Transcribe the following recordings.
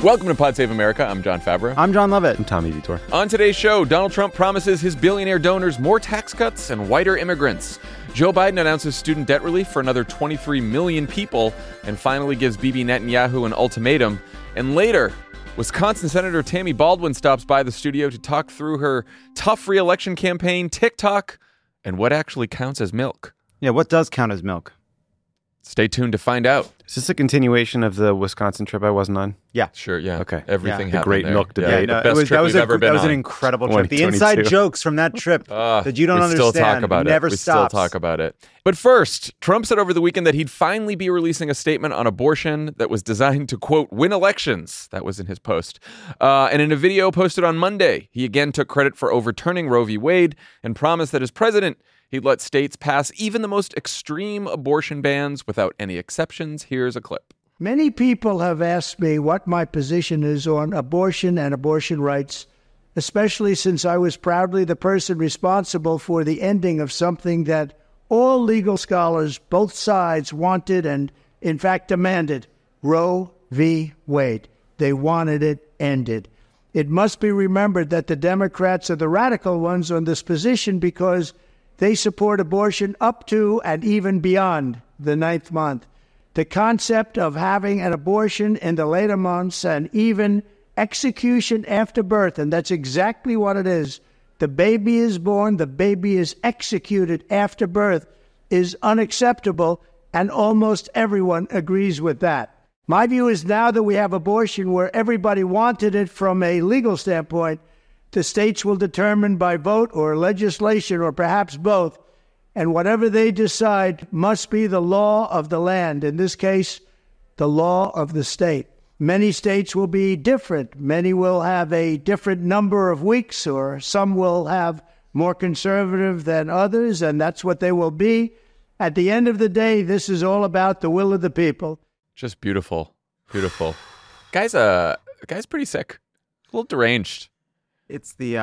Welcome to Pod Save America. I'm John Favreau. I'm John Lovett. I'm Tommy Vitor. On today's show, Donald Trump promises his billionaire donors more tax cuts and whiter immigrants. Joe Biden announces student debt relief for another 23 million people and finally gives Bibi Netanyahu an ultimatum. And later, Wisconsin Senator Tammy Baldwin stops by the studio to talk through her tough re-election campaign, TikTok, and what actually counts as milk. Yeah, what does count as milk? Stay tuned to find out. Is this a continuation of the Wisconsin trip I wasn't on? Yeah. Sure, yeah. Okay. Everything The happened great there. milk debate. Yeah, the best trip we've ever been on. That was an incredible trip. The 2022. inside jokes from that trip that you don't understand We still talk about never it. We stops. still talk about it. But first, Trump said over the weekend that he'd finally be releasing a statement on abortion that was designed to, quote, win elections. That was in his post. And in a video posted on Monday, he again took credit for overturning Roe v. Wade and promised that as president, he'd let states pass even the most extreme abortion bans without any exceptions. Here's a clip. Many people have asked me what my position is on abortion and abortion rights, especially since I was proudly the person responsible for the ending of something that all legal scholars, both sides, wanted and, in fact, demanded: Roe v. Wade. They wanted it ended. It must be remembered that the Democrats are the radical ones on this position because they support abortion up to and even beyond the 9th month. The concept of having an abortion in the later months and even execution after birth, and that's exactly what it is. The baby is born, the baby is executed after birth, is unacceptable, and almost everyone agrees with that. My view is now that we have abortion where everybody wanted it from a legal standpoint, the states will determine by vote or legislation or perhaps both, and whatever they decide must be the law of the land, in this case, the law of the state. Many states will be different. Many will have a different number of weeks, or some will have more conservative than others, and that's what they will be. At the end of the day, this is all about the will of the people. Just beautiful. Beautiful. Guy's pretty sick. A little deranged. It's the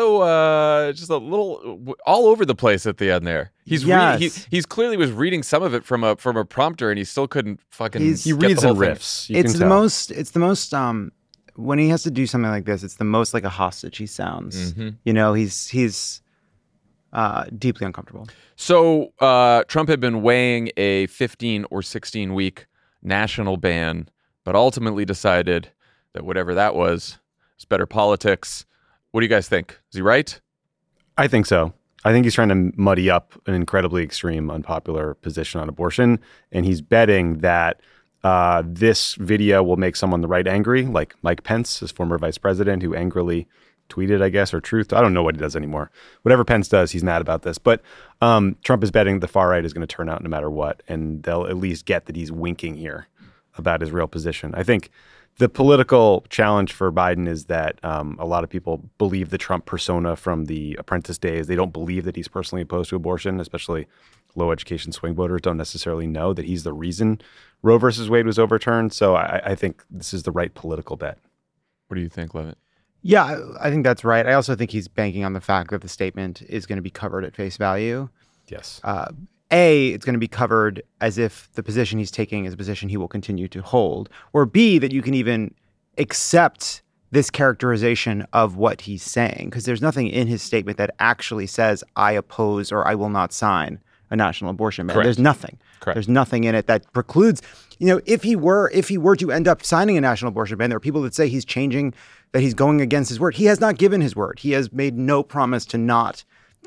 also just a little all over the place at the end there. He's he's clearly was reading some of it from a prompter, and he still couldn't fucking. He reads in riffs. It's the most when he has to do something like this, it's the most like a hostage he sounds. Mm-hmm. You know, he's deeply uncomfortable. So Trump had been weighing a 15 or 16 week national ban, but ultimately decided that whatever that was better politics. What do you guys think? Is he right? I think so. I think he's trying to muddy up an incredibly extreme, unpopular position on abortion. And he's betting that this video will make someone on the right angry, like Mike Pence, his former vice president, who angrily tweeted, I guess, or truthed. I don't know what he does anymore. Whatever Pence does, he's mad about this. But Trump is betting the far right is going to turn out no matter what. And they'll at least get that he's winking here about his real position. I think the political challenge for Biden is that a lot of people believe the Trump persona from the Apprentice days. They don't believe that he's personally opposed to abortion, especially low education swing voters don't necessarily know that he's the reason Roe versus Wade was overturned. So I think this is the right political bet. What do you think, Levitt? Yeah, I think that's right. I also think he's banking on the fact that the statement is going to be covered at face value. Yes. It's going to be covered as if the position he's taking is a position he will continue to hold. Or B, that you can even accept this characterization of what he's saying, because there's nothing in his statement that actually says, I oppose or I will not sign a national abortion ban. Correct. There's nothing. Correct. There's nothing in it that precludes, if he were to end up signing a national abortion ban, there are people that say he's changing, that he's going against his word. He has not given his word. He has made no promise to not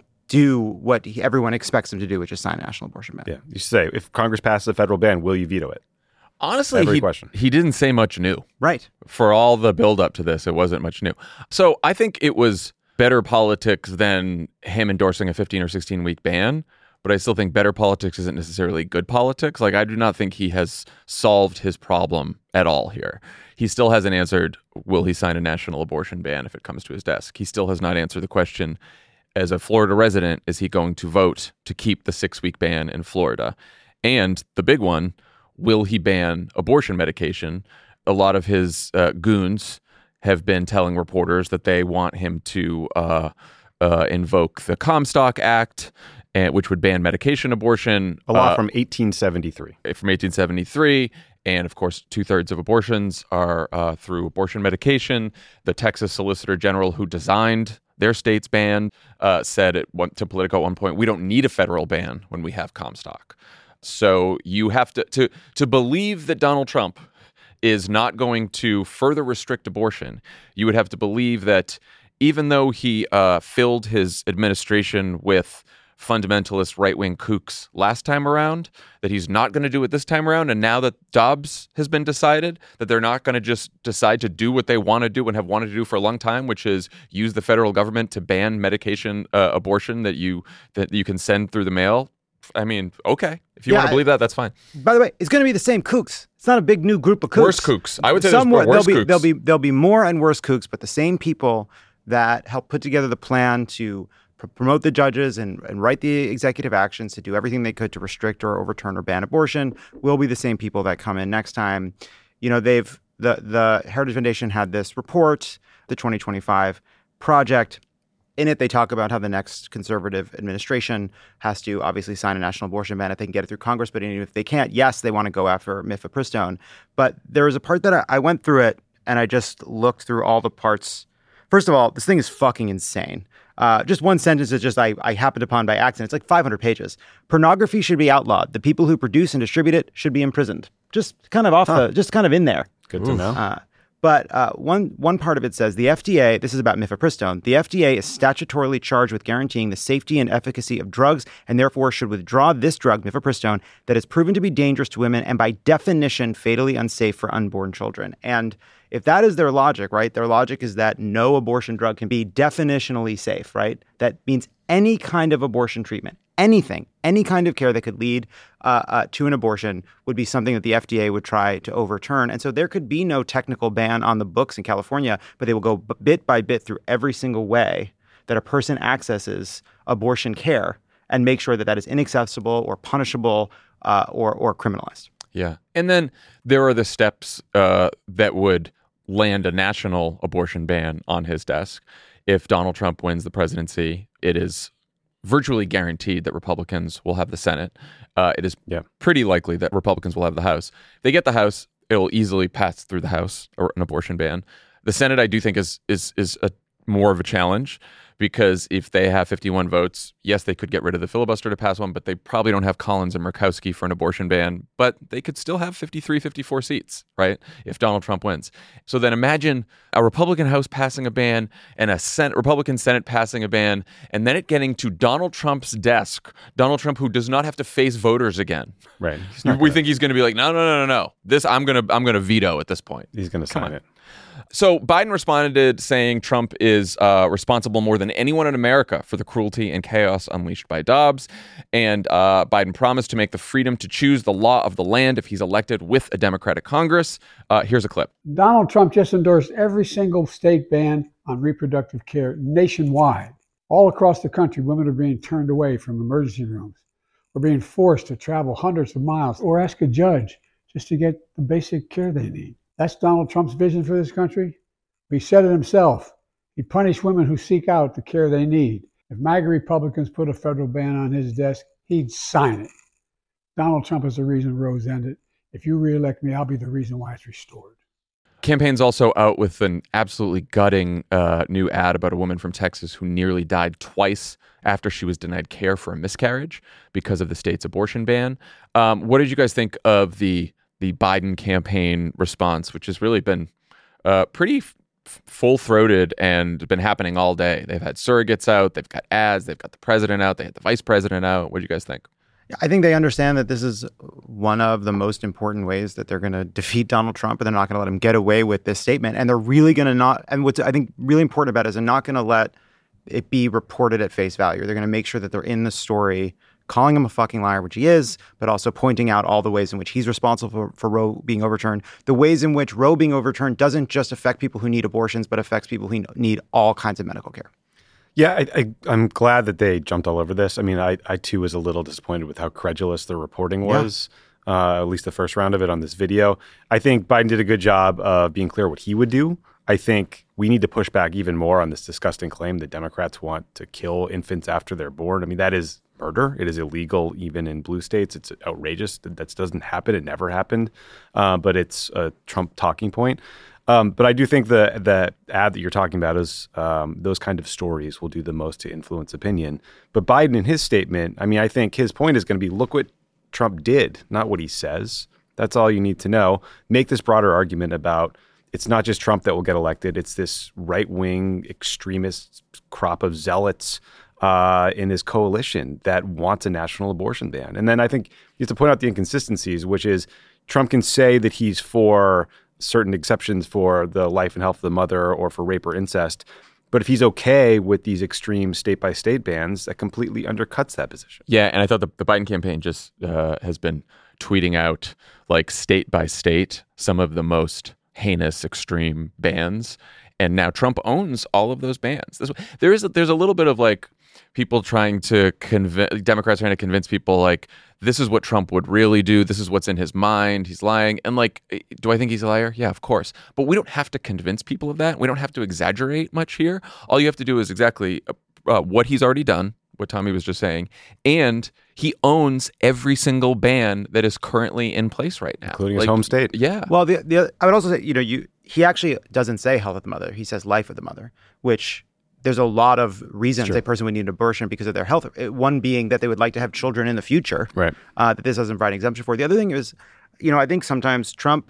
do what everyone expects him to do, which is sign a national abortion ban. Yeah. You say, if Congress passes a federal ban, will you veto it? Honestly, question. He didn't say much new. Right. For all the build up to this, it wasn't much new. So I think it was better politics than him endorsing a 15 or 16 week ban. But I still think better politics isn't necessarily good politics. Like, I do not think he has solved his problem at all here. He still hasn't answered, will he sign a national abortion ban if it comes to his desk? He still has not answered the question, as a Florida resident, is he going to vote to keep the 6-week ban in Florida? And the big one, will he ban abortion medication? A lot of his goons have been telling reporters that they want him to invoke the Comstock Act, which would ban medication abortion. A law from 1873. From 1873. And of course, 2/3 of abortions are through abortion medication. The Texas Solicitor General, who designed their state's ban, said to Politico at one point, we don't need a federal ban when we have Comstock. So you have to believe that Donald Trump is not going to further restrict abortion. You would have to believe that even though he filled his administration with fundamentalist right-wing kooks last time around, that he's not going to do it this time around. And now that Dobbs has been decided, that they're not going to just decide to do what they want to do and have wanted to do for a long time, which is use the federal government to ban medication abortion that you can send through the mail. I mean, okay. If you want to believe that, that's fine. By the way, it's going to be the same kooks. It's not a big new group of kooks. Worse kooks. I would say there's worse kooks. There'll be more and worse kooks, but the same people that helped put together the plan to promote the judges and write the executive actions to do everything they could to restrict or overturn or ban abortion will be the same people that come in next time. You know, the Heritage Foundation had this report, the 2025 project. In it, they talk about how the next conservative administration has to obviously sign a national abortion ban if they can get it through Congress. But even if they can't, yes, they want to go after mifepristone. But there was a part that I went through it and I just looked through all the parts. First of all, this thing is fucking insane. Just one sentence is just I happened upon by accident. It's like 500 pages. Pornography should be outlawed. The people who produce and distribute it should be imprisoned. Just kind of just kind of in there. Good to know. But one part of it says the FDA, this is about mifepristone, the FDA is statutorily charged with guaranteeing the safety and efficacy of drugs and therefore should withdraw this drug, mifepristone, that is proven to be dangerous to women and by definition fatally unsafe for unborn children. And if that is their logic, right, their logic is that no abortion drug can be definitionally safe, right? That means any kind of abortion treatment, anything, any kind of care that could lead to an abortion would be something that the FDA would try to overturn. And so there could be no technical ban on the books in California, but they will go bit by bit through every single way that a person accesses abortion care and make sure that that is inaccessible or punishable or criminalized. Yeah. And then there are the steps that would land a national abortion ban on his desk. If Donald Trump wins the presidency, it is virtually guaranteed that Republicans will have the Senate. It is pretty likely that Republicans will have the House. If they get the House, it will easily pass through the House or an abortion ban. The Senate, I do think, is more of a challenge because if they have 51 votes, yes, they could get rid of the filibuster to pass one, but they probably don't have Collins and Murkowski for an abortion ban. But they could still have 53, 54 seats, right, if Donald Trump wins. So then imagine a Republican House passing a ban and a Republican Senate passing a ban, and then it getting to Donald Trump's desk, Donald Trump, who does not have to face voters again. Right. We think he's going to be like, no. This I'm going to veto at this point. He's going to sign it. So Biden responded saying Trump is responsible more than anyone in America for the cruelty and chaos unleashed by Dobbs. And Biden promised to make the freedom to choose the law of the land if he's elected with a Democratic Congress. Here's a clip. Donald Trump just endorsed every single state ban on reproductive care nationwide. All across the country, women are being turned away from emergency rooms or being forced to travel hundreds of miles or ask a judge just to get the basic care they need. That's Donald Trump's vision for this country. He said it himself. He'd punish women who seek out the care they need. If MAGA Republicans put a federal ban on his desk, he'd sign it. Donald Trump is the reason Roe's ended. If you reelect me, I'll be the reason why it's restored. Campaign's also out with an absolutely gutting new ad about a woman from Texas who nearly died twice after she was denied care for a miscarriage because of the state's abortion ban. What did you guys think of the Biden campaign response, which has really been pretty full-throated and been happening all day? They've had surrogates out, they've got ads, they've got the president out, they had the vice president out. What do you guys think? I think they understand that this is one of the most important ways that they're going to defeat Donald Trump, and they're not going to let him get away with this statement. And they're really going to not, and what's I think really important about it is they're not going to let it be reported at face value. They're going to make sure that they're in the story calling him a fucking liar, which he is, but also pointing out all the ways in which he's responsible for Roe being overturned. The ways in which Roe being overturned doesn't just affect people who need abortions, but affects people who need all kinds of medical care. Yeah, I'm glad that they jumped all over this. I mean, I too was a little disappointed with how credulous the reporting was, at least the first round of it on this video. I think Biden did a good job of being clear what he would do. I think we need to push back even more on this disgusting claim that Democrats want to kill infants after they're born. I mean, that is murder. It is illegal even in blue states. It's outrageous. That doesn't happen. It never happened. But it's a Trump talking point. But I do think the ad that you're talking about is those kind of stories will do the most to influence opinion. But Biden in his statement, I mean, I think his point is going to be, look what Trump did, not what he says. That's all you need to know. Make this broader argument about it's not just Trump that will get elected. It's this right-wing extremist crop of zealots in his coalition that wants a national abortion ban. And then I think you have to point out the inconsistencies, which is Trump can say that he's for certain exceptions for the life and health of the mother or for rape or incest. But if he's okay with these extreme state-by-state bans, that completely undercuts that position. Yeah, and I thought the Biden campaign just has been tweeting out, like, state by state, some of the most heinous, extreme bans. And now Trump owns all of those bans. There's a little bit of, like, people trying to Democrats trying to convince people, like, this is what Trump would really do. This is what's in his mind. He's lying. And, like, do I think he's a liar? Yeah, of course. But we don't have to convince people of that. We don't have to exaggerate much here. All you have to do is exactly what he's already done, what Tommy was just saying. And he owns every single ban that is currently in place right now. Including his home state. Yeah. Well, I would also say, he actually doesn't say health of the mother. He says life of the mother, which there's a lot of reasons a person would need an abortion because of their health. One being that they would like to have children in the future, right? That this doesn't provide an exemption for. The other thing is, I think sometimes Trump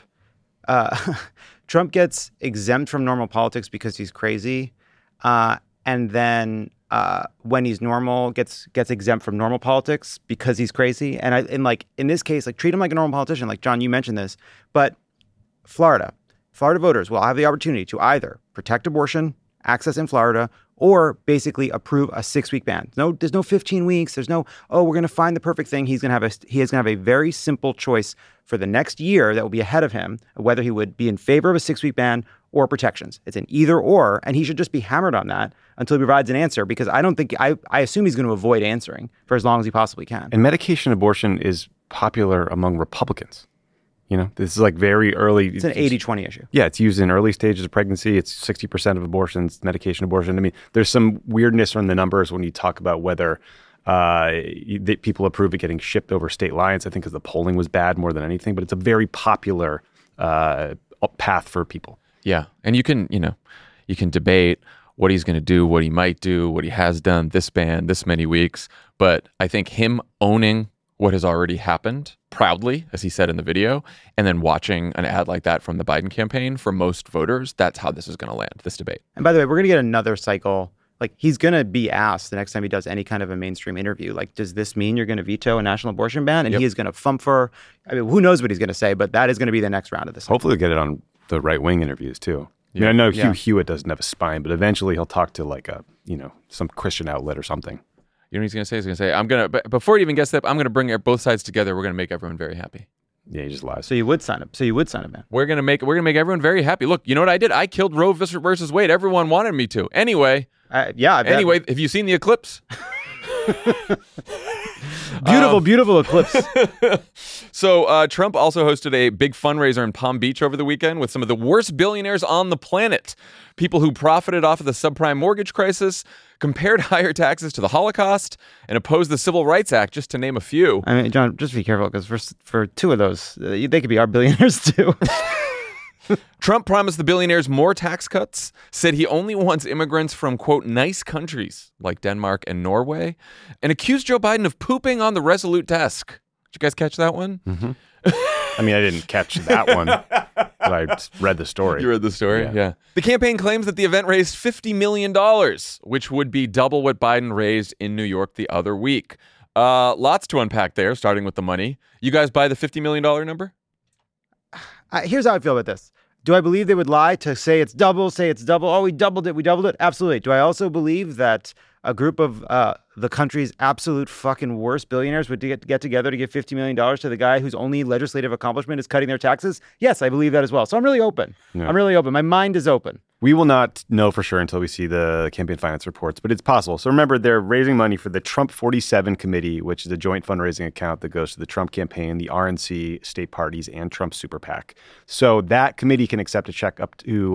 gets exempt from normal politics because he's crazy, and then when he's normal, gets exempt from normal politics because he's crazy. And in this case, like, treat him like a normal politician. Like, John, you mentioned this, but Florida voters will have the opportunity to either protect abortion access in Florida, or basically approve a 6-week ban. There's no 15 weeks. There's no, we're going to find the perfect thing. He is going to have a very simple choice for the next year that will be ahead of him, whether he would be in favor of a 6-week ban or protections. It's an either or, and he should just be hammered on that until he provides an answer, because I assume he's going to avoid answering for as long as he possibly can. And medication abortion is popular among Republicans. This is like very early. It's an 80-20 issue. Yeah, it's used in early stages of pregnancy. It's 60% of abortions, medication abortion. I mean, there's some weirdness on the numbers when you talk about whether people approve it getting shipped over state lines. I think because the polling was bad more than anything, but it's a very popular path for people. Yeah, and you can debate what he's going to do, what he might do, what he has done, this ban, this many weeks. But I think him owning what has already happened proudly, as he said in the video, and then watching an ad like that from the Biden campaign, for most voters, that's how this is going to land, this debate. And by the way, we're going to get another cycle. Like, he's going to be asked the next time he does any kind of a mainstream interview, like, does this mean you're going to veto a national abortion ban? And he is going to fumfer. I mean, who knows what he's going to say, but that is going to be the next round of this. Hopefully we'll get it on the right-wing interviews too. Yeah. I know Hugh Hewitt doesn't have a spine, but eventually he'll talk to, like, some Christian outlet or something. You know what he's going to say? He's going to say, before he even gets that, I'm going to bring both sides together. We're going to make everyone very happy. Yeah, he just lies. So you would sign up. Man. We're going to make everyone very happy. Look, you know what I did? I killed Roe versus Wade. Everyone wanted me to. Anyway. Anyway, have you seen the eclipse? Beautiful eclipse. So Trump also hosted a big fundraiser in Palm Beach over the weekend with some of the worst billionaires on the planet. People who profited off of the subprime mortgage crisis, compared higher taxes to the Holocaust, and opposed the Civil Rights Act, just to name a few. I mean, John, just be careful, because for two of those, they could be our billionaires too. Trump promised the billionaires more tax cuts, said he only wants immigrants from, quote, nice countries like Denmark and Norway, and accused Joe Biden of pooping on the Resolute desk. Did you guys catch that one? Mm-hmm. I mean, I didn't catch that one, but I read the story. You read the story? Yeah. The campaign claims that the event raised $50 million, which would be double what Biden raised in New York the other week. Lots to unpack there, starting with the money. You guys buy the $50 million number? Here's how I feel about this. Do I believe they would lie to say it's double? Oh, we doubled it. Absolutely. Do I also believe that a group of the country's absolute fucking worst billionaires would get together to give $50 million to the guy whose only legislative accomplishment is cutting their taxes? Yes, I believe that as well. So I'm really open. Yeah. I'm really open. My mind is open. We will not know for sure until we see the campaign finance reports, but it's possible. So remember, they're raising money for the Trump 47 Committee, which is a joint fundraising account that goes to the Trump campaign, the RNC state parties, and Trump Super PAC. So that committee can accept a check up to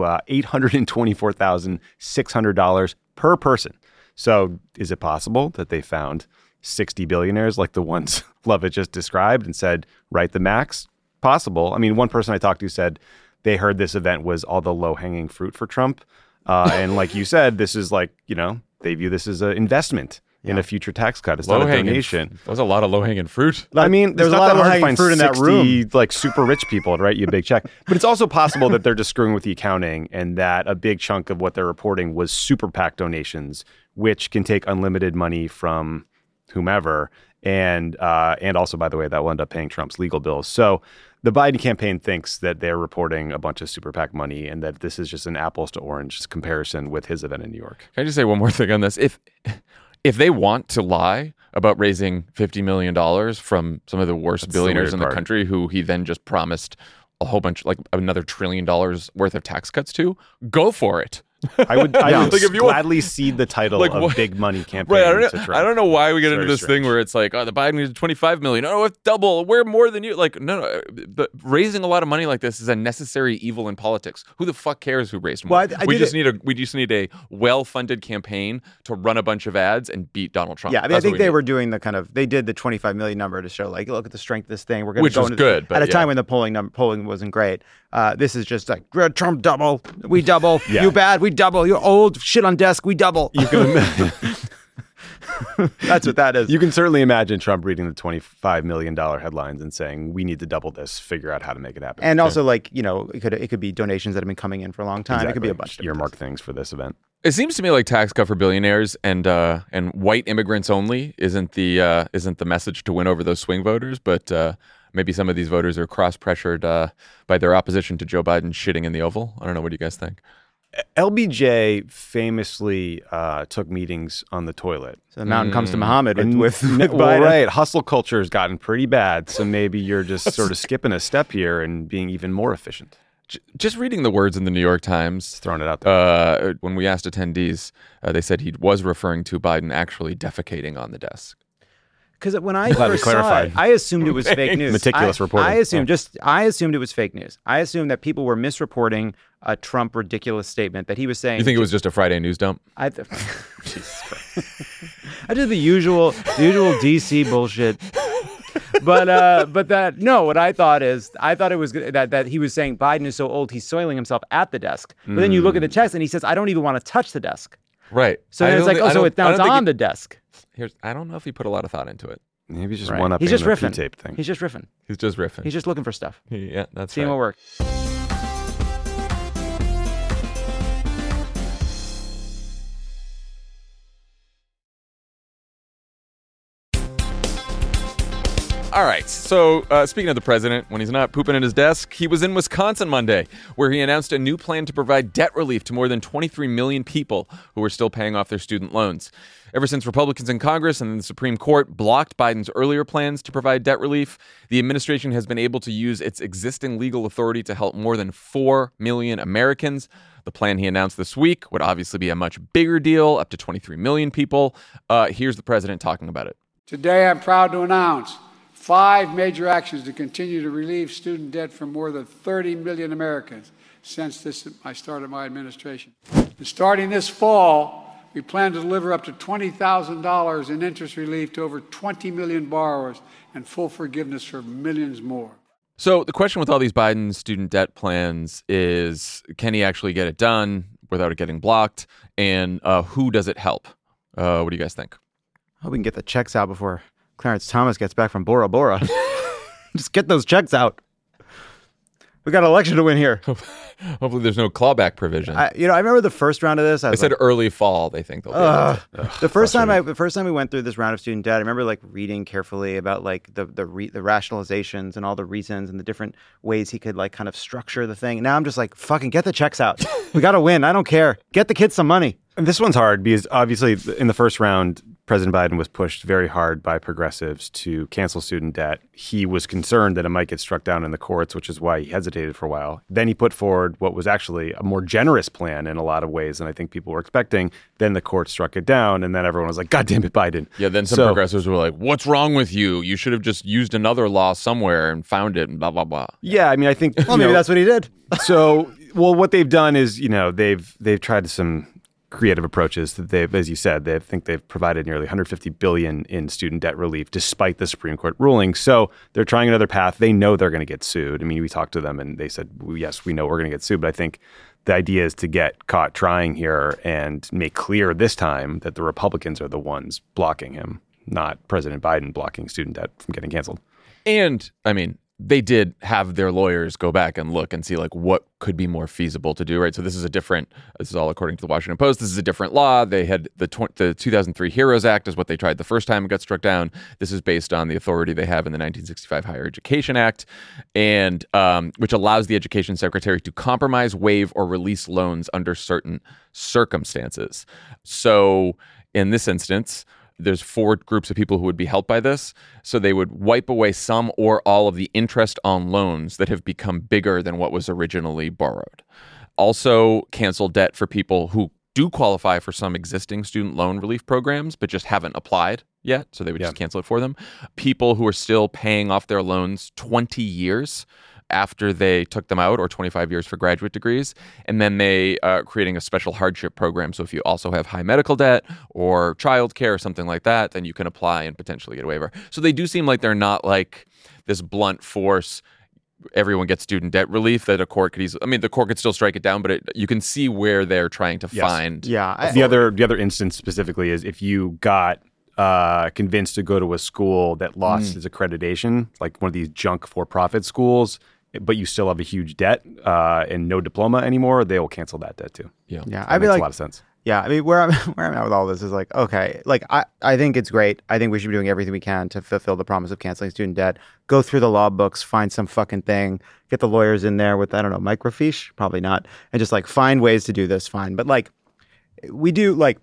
$824,600 per person. So is it possible that they found 60 billionaires like the ones Lovett just described and said, write the max? Possible. I mean, one person I talked to said they heard this event was all the low-hanging fruit for Trump. And like you said, this is like, they view this as an investment in a future tax cut. It's not a donation. That was a lot of low-hanging fruit. I mean, there's a lot of low-hanging fruit in that 60, room. like super rich people to write you a big check. But it's also possible that they're just screwing with the accounting and that a big chunk of what they're reporting was super PAC donations, which can take unlimited money from whomever. And also, by the way, that will end up paying Trump's legal bills. So the Biden campaign thinks that they're reporting a bunch of super PAC money and that this is just an apples to oranges comparison with his event in New York. Can I just say one more thing on this? If they want to lie about raising $50 million from some of the worst billionaires in the country who he then just promised a whole bunch, like another $1 trillion worth of tax cuts to, go for it. I would Like, if you want- gladly cede the title Like, of what- big money campaign Right, to Trump. I don't know why we get into very this thing strange. where it's like, oh, the Biden needs 25 million. Oh, it's double. We're more than you. Like, no. But raising a lot of money like this is a necessary evil in politics. Who the fuck cares who raised more? Well, we just need a well-funded campaign to run a bunch of ads and beat Donald Trump. Yeah, I mean, That's I think what we they need. were doing they did the 25 million number to show, like, look at the strength of this thing. We're going to Which go was into good, but at a yeah. time when the polling wasn't great. This is just like, Trump double, we double. Yeah. You bad, we double. You old, shit on desk, we double. You can imagine. That's what that is. You can certainly imagine Trump reading the $25 million headlines and saying, we need to double this, figure out how to make it happen. And also, like, it could be donations that have been coming in for a long time. It could be a bunch of earmark things for this event. It seems to me like tax cut for billionaires and white immigrants only isn't the message to win over those swing voters, but maybe some of these voters are cross-pressured by their opposition to Joe Biden shitting in the Oval. I don't know. What do you guys think? LBJ famously took meetings on the toilet. So the mountain comes to Muhammad And with well, Biden. right. Hustle culture has gotten pretty bad. So maybe you're just sort of skipping a step here and being even more efficient. Just reading the words in the New York Times, Throwing it out there. when we asked attendees, they said he was referring to Biden actually defecating on the desk. Because when I Glad we first saw clarified. it, I assumed it was fake news. Meticulous reporting. I assumed it was fake news. I assumed that people were misreporting a Trump ridiculous statement that he was saying. You think it was just a Friday news dump? Jesus Christ. I did the usual DC bullshit. What I thought it was that he was saying Biden is so old he's soiling himself at the desk. But then you look at the text and he says, I don't even want to touch the desk. Right. So then it's like, oh, so it's on the desk. I don't know if he put a lot of thought into it. Maybe just Right. one up He's in just the riffing. P-tape thing. He's just riffing. He's just riffing. He's just looking for stuff. Yeah, that's Seeing right. what works. All right. So speaking of the president, when he's not pooping at his desk, he was in Wisconsin Monday, where he announced a new plan to provide debt relief to more than 23 million people who are still paying off their student loans. Ever since Republicans in Congress and the Supreme Court blocked Biden's earlier plans to provide debt relief, the administration has been able to use its existing legal authority to help more than 4 million Americans. The plan he announced this week would obviously be a much bigger deal, up to 23 million people. Here's the president talking about it. Today, I'm proud to announce 5 major actions to continue to relieve student debt for more than 30 million Americans since I started my administration. And starting this fall, we plan to deliver up to $20,000 in interest relief to over 20 million borrowers and full forgiveness for millions more. So the question with all these Biden student debt plans is, can he actually get it done without it getting blocked? And who does it help? What do you guys think? I hope we can get the checks out before Clarence Thomas gets back from Bora Bora. Just get those checks out. We got an election to win here. Hopefully there's no clawback provision. I remember the first round of this. I They was said like, early fall, they think they'll be able to. the first time we went through this round of student debt, I remember like reading carefully about like the rationalizations and all the reasons and the different ways he could like kind of structure the thing. Now I'm just like, fucking get the checks out. We got to win. I don't care. Get the kids some money. And this one's hard because obviously in the first round, President Biden was pushed very hard by progressives to cancel student debt. He was concerned that it might get struck down in the courts, which is why he hesitated for a while. Then he put forward what was actually a more generous plan in a lot of ways than I think people were expecting. Then the court struck it down, and then everyone was like, God damn it, Biden. Yeah, then some progressives were like, what's wrong with you? You should have just used another law somewhere and found it and blah, blah, blah. Yeah, I mean, I think... Well, maybe that's what he did. So, well, what they've done is, they've tried some creative approaches that they've, as you said, they think they've provided nearly 150 billion in student debt relief despite the Supreme Court ruling. So they're trying another path. They know they're going to get sued. I mean, we talked to them and they said, well, yes, we know we're going to get sued. But I think the idea is to get caught trying here and make clear this time that the Republicans are the ones blocking him, not President Biden blocking student debt from getting canceled. And I mean, they did have their lawyers go back and look and see like what could be more feasible to do, right? So this is all according to the Washington Post. This is a different law. They had the 2003 HEROES Act is what they tried the first time and got struck down. This is based on the authority they have in the 1965 Higher Education Act, and which allows the education secretary to compromise, waive, or release loans under certain circumstances. So in this instance, there's 4 groups of people who would be helped by this. So they would wipe away some or all of the interest on loans that have become bigger than what was originally borrowed. Also cancel debt for people who do qualify for some existing student loan relief programs, but just haven't applied yet. So they would just cancel it for them. People who are still paying off their loans 20 years after they took them out, or 25 years for graduate degrees. And then they are creating a special hardship program. So if you also have high medical debt or childcare or something like that, then you can apply and potentially get a waiver. So they do seem like they're not like this blunt force, everyone gets student debt relief that a court could easily, I mean, the court could still strike it down, but you can see where they're trying to find. Yeah. The other instance specifically is if you got convinced to go to a school that lost its accreditation, like one of these junk for-profit schools, but you still have a huge debt and no diploma anymore, they will cancel that debt too. Yeah. That makes a lot of sense. Yeah, I mean, where I'm at with all this is like, okay, like I think it's great. I think we should be doing everything we can to fulfill the promise of canceling student debt. Go through the law books, find some fucking thing, get the lawyers in there with, I don't know, microfiche, probably not, and just like find ways to do this, fine. But like, we do like,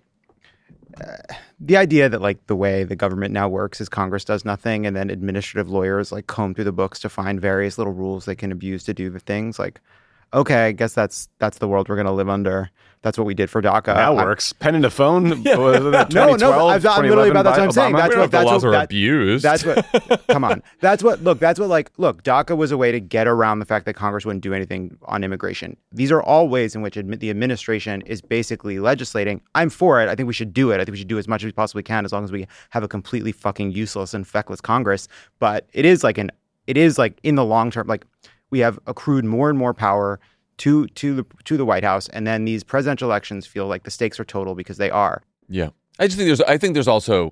the idea that like the way the government now works is Congress does nothing and then administrative lawyers like comb through the books to find various little rules they can abuse to do things. Like, okay, I guess that's the world we're going to live under. That's what we did for DACA. That works. Pen and a phone. Yeah. No, I'm literally about that's what I'm saying. That's what the laws are abused. That's what. Come on. That's what. Look. DACA was a way to get around the fact that Congress wouldn't do anything on immigration. These are all ways in which the administration is basically legislating. I'm for it. I think we should do it. I think we should do as much as we possibly can, as long as we have a completely fucking useless and feckless Congress. But it is like in the long term, like we have accrued more and more power to the White House, and then these presidential elections feel like the stakes are total because they are. Yeah, I think there's also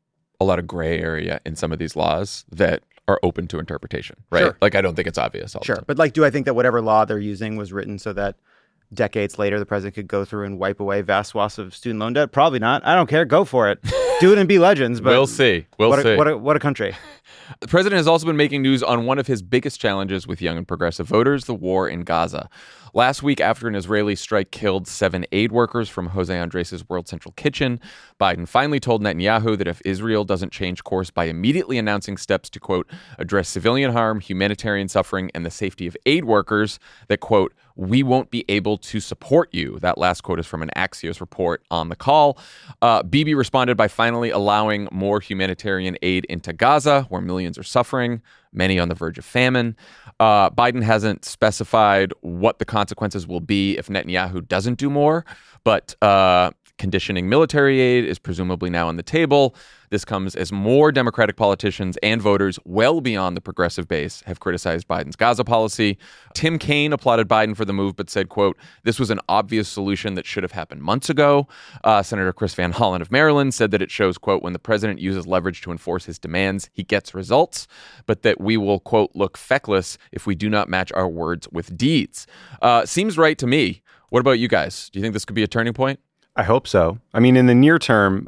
a lot of gray area in some of these laws that are open to interpretation, right? Sure. Like I don't think it's obvious. Sure, but like, do I think that whatever law they're using was written so that decades later the president could go through and wipe away vast swaths of student loan debt? Probably not. I don't care. Go for it. Do it and be legends. But we'll see. We'll see. What a country. The president has also been making news on one of his biggest challenges with young and progressive voters, the war in Gaza. Last week, after an Israeli strike killed 7 aid workers from Jose Andres' World Central Kitchen, Biden finally told Netanyahu that if Israel doesn't change course by immediately announcing steps to, quote, address civilian harm, humanitarian suffering, and the safety of aid workers, that, quote, we won't be able to support you. That last quote is from an Axios report on the call. Bibi responded by finally allowing more humanitarian aid into Gaza, where millions are suffering, many on the verge of famine. Biden hasn't specified what the consequences will be if Netanyahu doesn't do more, but conditioning military aid is presumably now on the table. This comes as more Democratic politicians and voters well beyond the progressive base have criticized Biden's Gaza policy. Tim Kaine applauded Biden for the move, but said, quote, this was an obvious solution that should have happened months ago. Senator Chris Van Hollen of Maryland said that it shows, quote, when the president uses leverage to enforce his demands, he gets results, but that we will, quote, look feckless if we do not match our words with deeds. Seems right to me. What about you guys? Do you think this could be a turning point? I hope so. I mean, in the near term,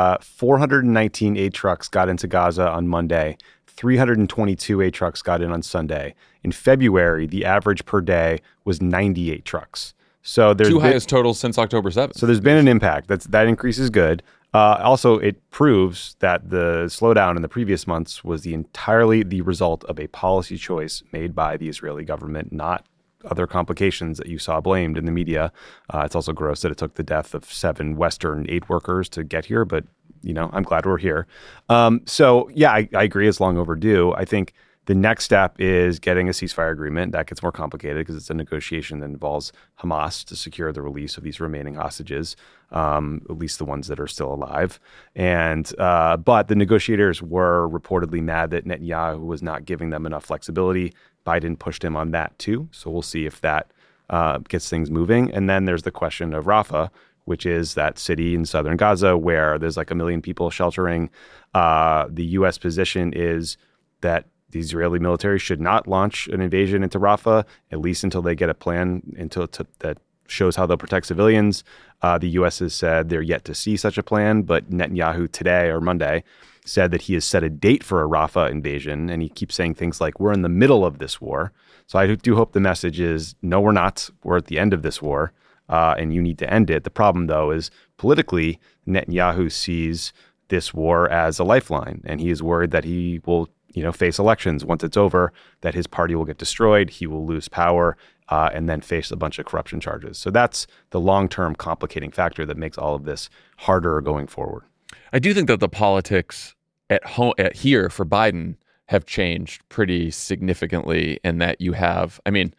419 aid trucks got into Gaza on Monday. 322 aid trucks got in on Sunday. In February, the average per day was 98 trucks. So there's highest totals since October 7th. So there's been an impact. That increase is good. Also, it proves that the slowdown in the previous months was entirely the result of a policy choice made by the Israeli government, not other complications that you saw blamed in the media. It's also gross that it took the death of 7 Western aid workers to get here, but I'm glad we're here. So yeah, I agree. It's long overdue. I think The next step is getting a ceasefire agreement. That gets more complicated because it's a negotiation that involves Hamas to secure the release of these remaining hostages, at least the ones that are still alive. And but the negotiators were reportedly mad that Netanyahu was not giving them enough flexibility. Biden pushed him on that too. So we'll see if that gets things moving. And then there's the question of Rafah, which is that city in southern Gaza where there's like 1 million people sheltering. The U.S. position is that the Israeli military should not launch an invasion into Rafah, at least until they get a plan that shows how they'll protect civilians. The U.S. has said they're yet to see such a plan, but Netanyahu today or Monday said that he has set a date for a Rafah invasion, and he keeps saying things like, we're in the middle of this war. So I do hope the message is, no, we're not. We're at the end of this war, and you need to end it. The problem, though, is politically, Netanyahu sees this war as a lifeline, and he is worried that he will face elections once it's over, that his party will get destroyed, he will lose power, and then face a bunch of corruption charges. So that's the long-term complicating factor that makes all of this harder going forward. I do think that the politics at here for Biden have changed pretty significantly in that you have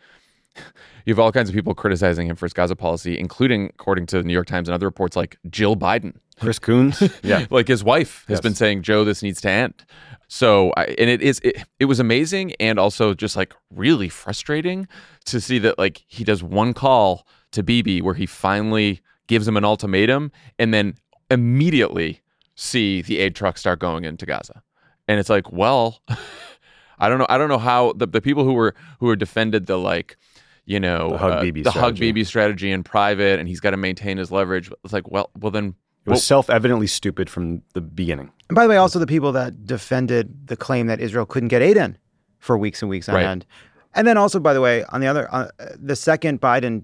all kinds of people criticizing him for his Gaza policy, including, according to the New York Times and other reports, like Jill Biden. Chris Coons? Yeah. Like his wife has been saying, Joe, this needs to end. So, it was amazing and also just like really frustrating to see that like he does one call to Bibi where he finally gives him an ultimatum and then immediately see the aid trucks start going into Gaza. And it's like, well, I don't know how the people who were defended the like, the hug Bibi strategy in private, and he's got to maintain his leverage. It's like, well then it was self-evidently stupid from the beginning. And by the way, also the people that defended the claim that Israel couldn't get aid in for weeks and weeks on end. And then also, by the way, on the other, the second Biden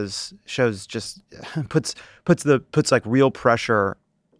puts like real pressure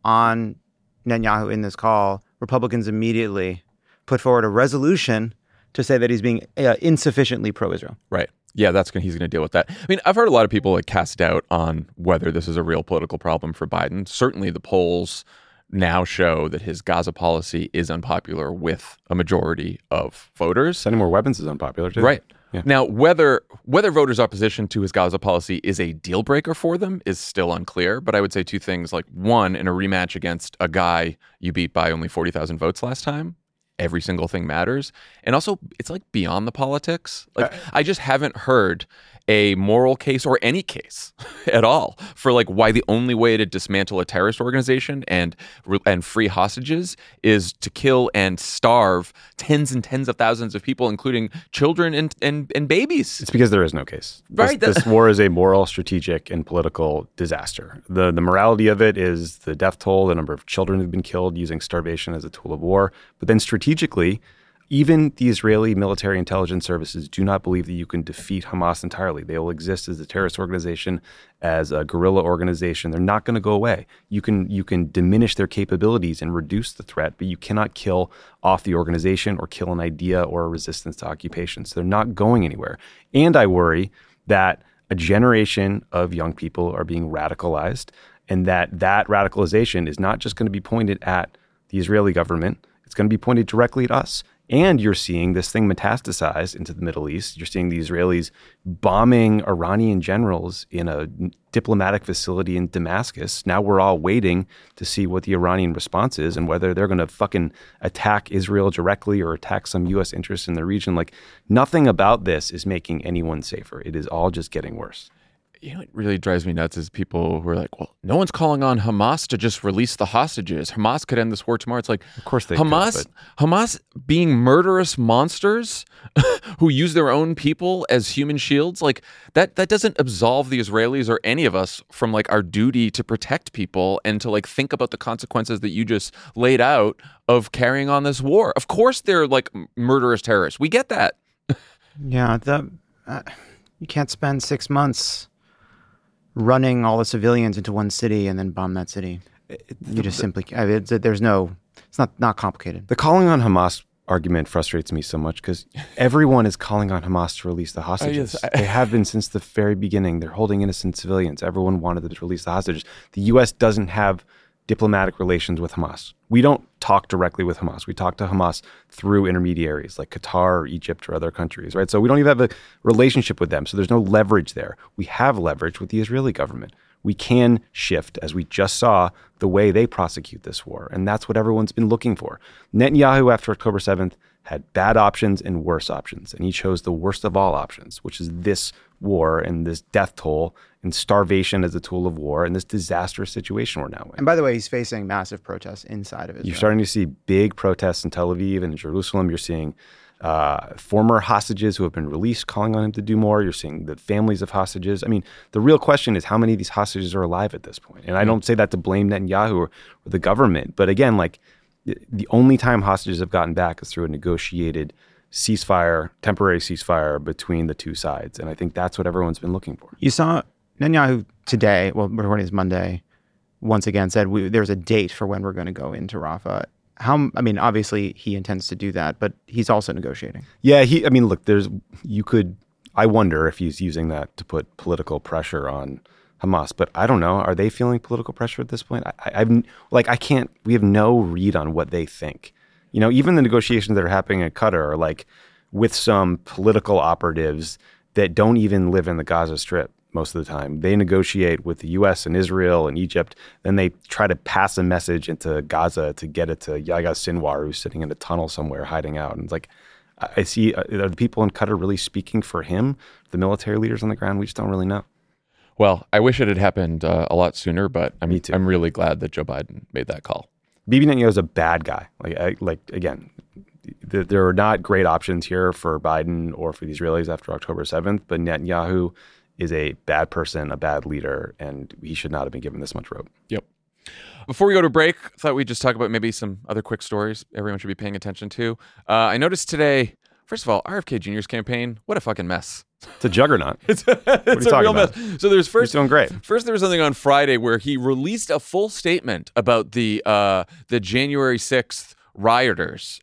on Netanyahu in this call. Republicans immediately put forward a resolution to say that he's being insufficiently pro-Israel. Right. Yeah, he's going to deal with that. I mean, I've heard a lot of people like cast doubt on whether this is a real political problem for Biden. Certainly the polls now show that his Gaza policy is unpopular with a majority of voters. Sending more weapons is unpopular too. Right. Yeah. Now, whether voters' opposition to his Gaza policy is a deal breaker for them is still unclear. But I would say two things. Like, one, in a rematch against a guy you beat by only 40,000 votes last time, every single thing matters. And also, it's like beyond the politics. Like, I just haven't heard a moral case or any case at all for like why the only way to dismantle a terrorist organization and free hostages is to kill and starve tens and tens of thousands of people, including children and babies. It's because there is no case. Right. This war is a moral, strategic, and political disaster. The morality of it is the death toll, the number of children who've been killed using starvation as a tool of war. But then strategically, even the Israeli military intelligence services do not believe that you can defeat Hamas entirely. They will exist as a terrorist organization, as a guerrilla organization. They're not going to go away. You can diminish their capabilities and reduce the threat, but you cannot kill off the organization or kill an idea or a resistance to occupation. So they're not going anywhere. And I worry that a generation of young people are being radicalized, and that radicalization is not just going to be pointed at the Israeli government. It's going to be pointed directly at us. And you're seeing this thing metastasize into the Middle East. You're seeing the Israelis bombing Iranian generals in a diplomatic facility in Damascus. Now we're all waiting to see what the Iranian response is and whether they're going to fucking attack Israel directly or attack some U.S. interests in the region. Like, nothing about this is making anyone safer. It is all just getting worse. What really drives me nuts is people who are like, well, no one's calling on Hamas to just release the hostages. Hamas could end this war tomorrow. It's like, of course they Hamas being murderous monsters who use their own people as human shields, like that doesn't absolve the Israelis or any of us from like our duty to protect people and to like think about the consequences that you just laid out of carrying on this war. Of course they're like murderous terrorists. We get that. Yeah, you can't spend 6 months running all the civilians into one city and then bomb that city. You just simply, it's not complicated. The calling on Hamas argument frustrates me so much because everyone is calling on Hamas to release the hostages. They have been since the very beginning. They're holding innocent civilians. Everyone wanted them to release the hostages. The U.S. doesn't have diplomatic relations with Hamas. We don't talk directly with Hamas. We talk to Hamas through intermediaries like Qatar or Egypt or other countries, right? So we don't even have a relationship with them. So there's no leverage there. We have leverage with the Israeli government. We can shift, as we just saw, the way they prosecute this war. And that's what everyone's been looking for. Netanyahu, after October 7th, had bad options and worse options. And he chose the worst of all options, which is this war and this death toll and starvation as a tool of war and this disastrous situation we're now in. And by the way, he's facing massive protests inside of Israel. You're starting to see big protests in Tel Aviv and in Jerusalem. You're seeing former hostages who have been released calling on him to do more. You're seeing the families of hostages. I mean, the real question is how many of these hostages are alive at this point? And I don't say that to blame Netanyahu or the government. But again, like the only time hostages have gotten back is through a negotiated ceasefire, temporary ceasefire between the two sides. And I think that's what everyone's been looking for. You saw Netanyahu today, well, recording is Monday, once again said there's a date for when we're going to go into Rafah. Obviously he intends to do that, but he's also negotiating. Yeah, I wonder if he's using that to put political pressure on Hamas, but I don't know. Are they feeling political pressure at this point? We have no read on what they think. You know, even the negotiations that are happening in Qatar are like with some political operatives that don't even live in the Gaza Strip most of the time. They negotiate with the U.S. and Israel and Egypt. Then they try to pass a message into Gaza to get it to Yahya Sinwar, who's sitting in a tunnel somewhere hiding out. And it's like, I see, are the people in Qatar really speaking for him? The military leaders on the ground? We just don't really know. Well, I wish it had happened a lot sooner, but Me too. I'm really glad that Joe Biden made that call. Bibi Netanyahu is a bad guy. Again, there are not great options here for Biden or for the Israelis after October 7th, but Netanyahu is a bad person, a bad leader, and he should not have been given this much rope. Yep. Before we go to break, I thought we'd just talk about maybe some other quick stories everyone should be paying attention to. I noticed today, first of all, RFK Jr.'s campaign, what a fucking mess. It's a juggernaut. It's a real mess. So there's He's doing great. First, there was something on Friday where he released a full statement about the January 6th rioters,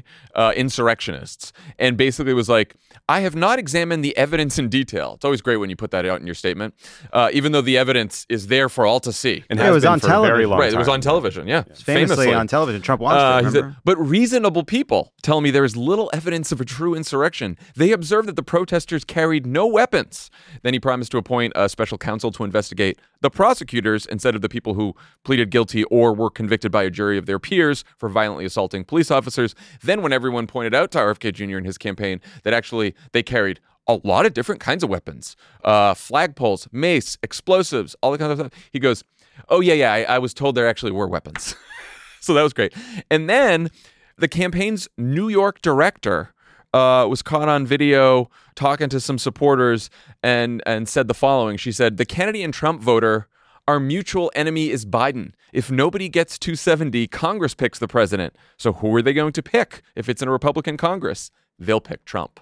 insurrectionists, and basically was like, I have not examined the evidence in detail. It's always great when you put that out in your statement, even though the evidence is there for all to see. And it was been on for a very television. long Right, time. it was on television, yeah. Famously on television. Trump watched it, He remember? said, but reasonable people tell me there is little evidence of a true insurrection. They observed that the protesters carried no weapons. Then he promised to appoint a special counsel to investigate the prosecutors instead of the people who pleaded guilty or were convicted by a jury of their peers for violently assaulting police officers. Then when everyone pointed out to RFK Jr. in his campaign that actually they carried a lot of different kinds of weapons, flagpoles, mace, explosives, all that kind of stuff, he goes, oh, yeah, I was told there actually were weapons. So that was great. And then the campaign's New York director was caught on video talking to some supporters and said the following. She said, the Kennedy and Trump voter, our mutual enemy is Biden. If nobody gets 270, Congress picks the president. So who are they going to pick if it's in a Republican Congress? They'll pick Trump.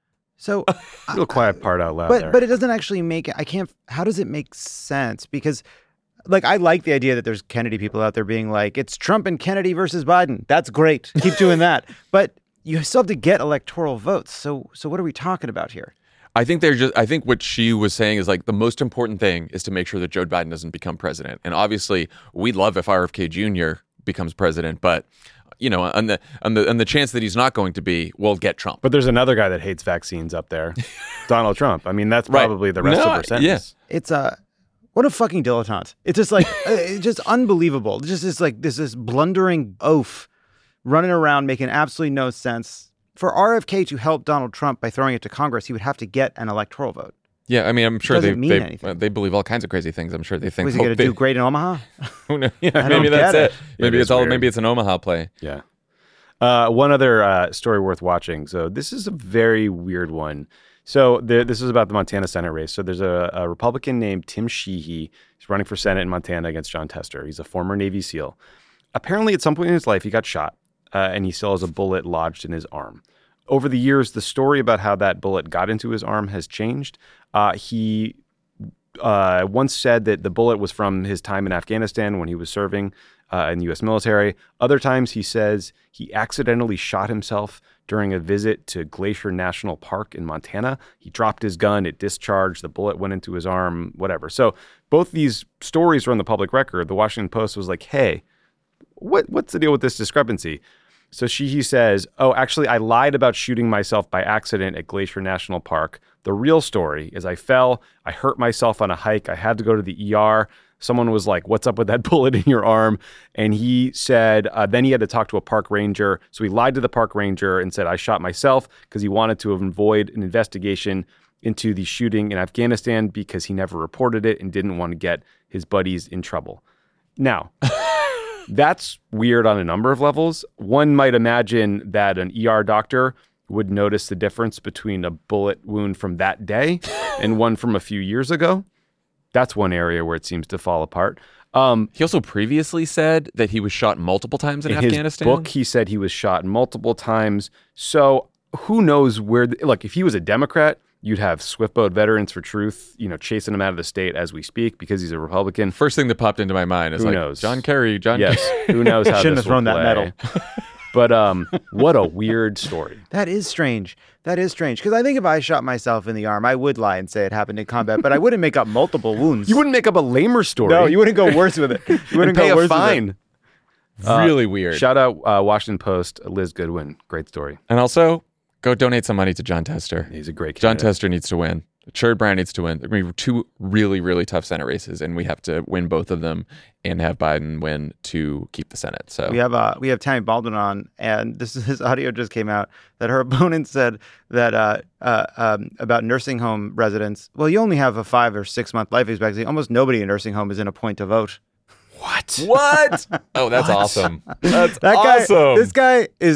So, Real quiet part out loud there. but it doesn't actually make it. How does it make sense? Because, I like the idea that there's Kennedy people out there being like, it's Trump and Kennedy versus Biden. That's great. Keep doing that. But you still have to get electoral votes. So what are we talking about here? I think what she was saying is like the most important thing is to make sure that Joe Biden doesn't become president. And obviously, we'd love if RFK Jr. becomes president, but on the chance that he's not going to be, we'll get Trump. But there's another guy that hates vaccines up there, Donald Trump. I mean, that's probably the rest of her sentence. Yeah. It's what a fucking dilettante. It's just like it's just unbelievable. Just this blundering oaf running around making absolutely no sense. For RFK to help Donald Trump by throwing it to Congress, he would have to get an electoral vote. Yeah, I mean, I'm sure doesn't mean anything. they believe all kinds of crazy things. I'm sure they think. Was he going to do great in Omaha? Who knows? Yeah, I maybe don't that's get it. it. Maybe It it's is weird. Maybe it's an Omaha play. Yeah. One other story worth watching. So this is a very weird one. So this is about the Montana Senate race. So there's a Republican named Tim Sheehy. He's running for Senate in Montana against Jon Tester. He's a former Navy SEAL. Apparently, at some point in his life, he got shot, and he still has a bullet lodged in his arm. Over the years, the story about how that bullet got into his arm has changed. He once said that the bullet was from his time in Afghanistan when he was serving in the U.S. military. Other times he says he accidentally shot himself during a visit to Glacier National Park in Montana. He dropped his gun, it discharged, the bullet went into his arm, whatever. So both these stories are on the public record. The Washington Post was like, hey, what's the deal with this discrepancy? So he says, oh, actually, I lied about shooting myself by accident at Glacier National Park. The real story is I fell, I hurt myself on a hike, I had to go to the ER. Someone was like, what's up with that bullet in your arm? And he said, then he had to talk to a park ranger. So he lied to the park ranger and said, I shot myself because he wanted to avoid an investigation into the shooting in Afghanistan because he never reported it and didn't want to get his buddies in trouble. Now, that's weird on a number of levels. One might imagine that an ER doctor would notice the difference between a bullet wound from that day and one from a few years ago. That's one area where it seems to fall apart. He also previously said that he was shot multiple times in Afghanistan. His book, he said he was shot multiple times. So who knows where, like if he was a Democrat, you'd have Swift Boat Veterans for Truth, chasing him out of the state as we speak because he's a Republican. First thing that popped into my mind is who knows? John Kerry. Yes, who knows how Shouldn't this have thrown will that play. medal. But what a weird story. That is strange. Because I think if I shot myself in the arm, I would lie and say it happened in combat, but I wouldn't make up multiple wounds. You wouldn't make up a lamer story. No, you wouldn't go worse with it. You wouldn't pay go worse a fine. Really weird. Shout out Washington Post, Liz Goodwin. Great story. And also, go donate some money to John Tester. He's a great John candidate. Tester needs to win. Sherrod Brown needs to win. There are going to be two really, really tough Senate races, and we have to win both of them and have Biden win to keep the Senate. So We have Tammy Baldwin on, and his audio just came out that her opponent said that about nursing home residents. Well, you only have a 5 or 6 month life expectancy. Almost nobody in a nursing home is in a point to vote. What? Oh, that's awesome. That's That guy, awesome. this guy is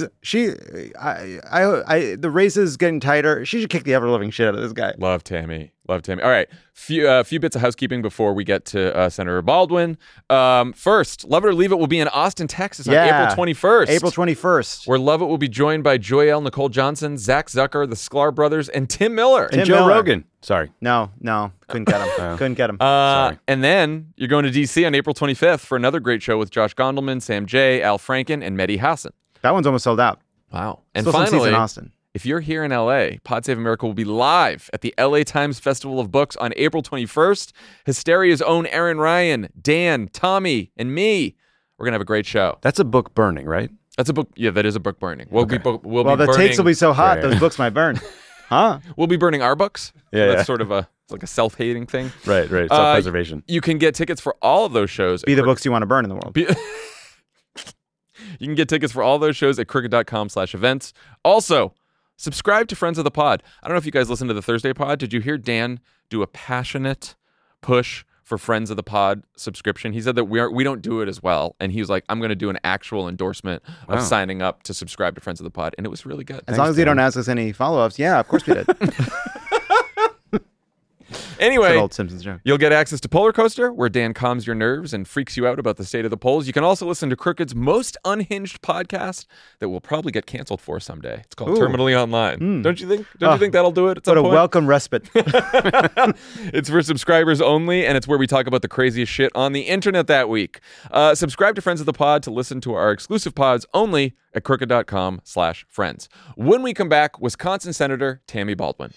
the race is getting tighter. She should kick the ever loving shit out of this guy. Love Tammy. All right. Few bits of housekeeping before we get to Senator Baldwin. First, Love It or Leave It will be in Austin, Texas on April 21st. April 21st. Where Love It will be joined by Joyelle Nicole Johnson, Zach Zucker, the Sklar brothers, and Tim Miller. And Tim Joe Miller. Rogan. Sorry. No, couldn't get him. Couldn't get him. Sorry. And then you're going to D.C. on April 25th for another great show with Josh Gondelman, Sam Jay, Al Franken, and Mehdi Hassan. That one's almost sold out. Wow. And Still some seats finally, in Austin. if you're here in LA, Pod Save America will be live at the LA Times Festival of Books on April 21st. Hysteria's own Aaron Ryan, Dan, Tommy, and me. We're going to have a great show. That's a book burning, right? That's a book. Yeah, that is a book burning. We'll be Well, burning, the takes will be so hot, Right. those books might burn. Huh? We'll be burning our books. Yeah, That's yeah. sort of it's like a self-hating thing. Right. Self-preservation. You can get tickets for all of those shows. Be the books you want to burn in the world. You can get tickets for all those shows at crooked.com/events. Also, subscribe to Friends of the Pod. I don't know if you guys listened to the Thursday pod. Did you hear Dan do a passionate push for Friends of the Pod subscription? He said that we don't do it as well. And he was like, I'm going to do an actual endorsement of signing up to subscribe to Friends of the Pod. And it was really good. As long as you don't ask us any follow-ups. Yeah, of course we did. Anyway, Good old Simpsons joke. you'll get access to Polar Coaster, where Dan calms your nerves and freaks you out about the state of the polls. You can also listen to Crooked's most unhinged podcast that we'll probably get canceled for someday. It's called Ooh. Terminally Online. Don't you think? Don't you think that'll do it at some What a point? welcome respite. It's for subscribers only, and it's where we talk about the craziest shit on the internet that week. Subscribe to Friends of the Pod to listen to our exclusive pods only at crooked.com/friends. When we come back, Wisconsin Senator Tammy Baldwin.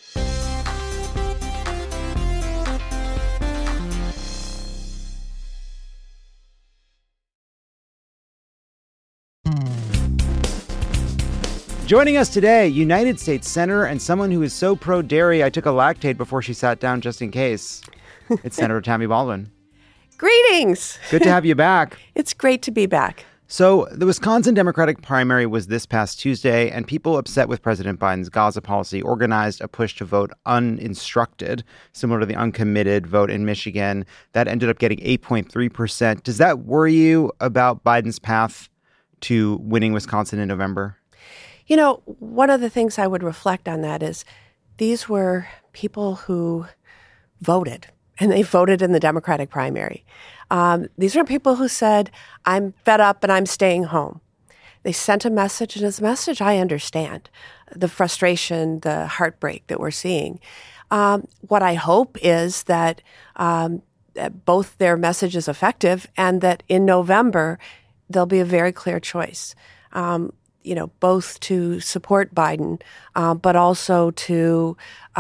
Joining us today, United States Senator and someone who is so pro-dairy, I took a Lactaid before she sat down just in case. It's Senator Tammy Baldwin. Greetings. Good to have you back. It's great to be back. So the Wisconsin Democratic primary was this past Tuesday, and people upset with President Biden's Gaza policy organized a push to vote uninstructed, similar to the uncommitted vote in Michigan. That ended up getting 8.3%. Does that worry you about Biden's path to winning Wisconsin in November? You know, one of the things I would reflect on that is these were people who voted, and they voted in the Democratic primary. These are people who said, I'm fed up and I'm staying home. They sent a message, and as a message, I understand the frustration, the heartbreak that we're seeing. What I hope is that both their message is effective and that in November, there'll be a very clear choice. both to support Biden, but also to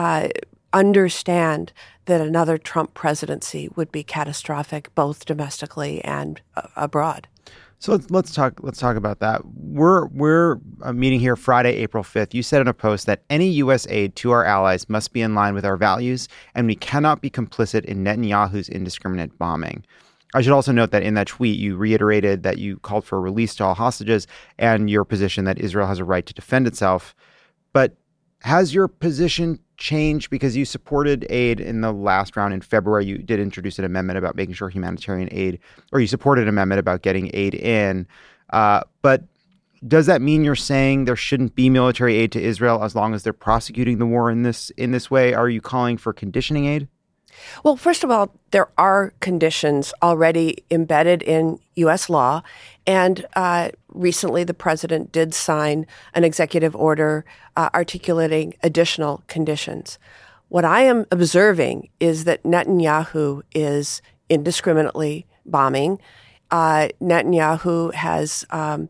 understand that another Trump presidency would be catastrophic, both domestically and abroad. So let's talk about that. We're meeting here Friday, April 5th. You said in a post that any U.S. aid to our allies must be in line with our values, and we cannot be complicit in Netanyahu's indiscriminate bombing. I should also note that in that tweet, you reiterated that you called for a release to all hostages and your position that Israel has a right to defend itself. But has your position changed because you supported aid in the last round in February? You did introduce an amendment about making sure humanitarian aid, or you supported an amendment about getting aid in. But does that mean you're saying there shouldn't be military aid to Israel as long as they're prosecuting the war in this way? Are you calling for conditioning aid? Well, first of all, there are conditions already embedded in U.S. law. And recently, the president did sign an executive order articulating additional conditions. What I am observing is that Netanyahu is indiscriminately bombing. Netanyahu has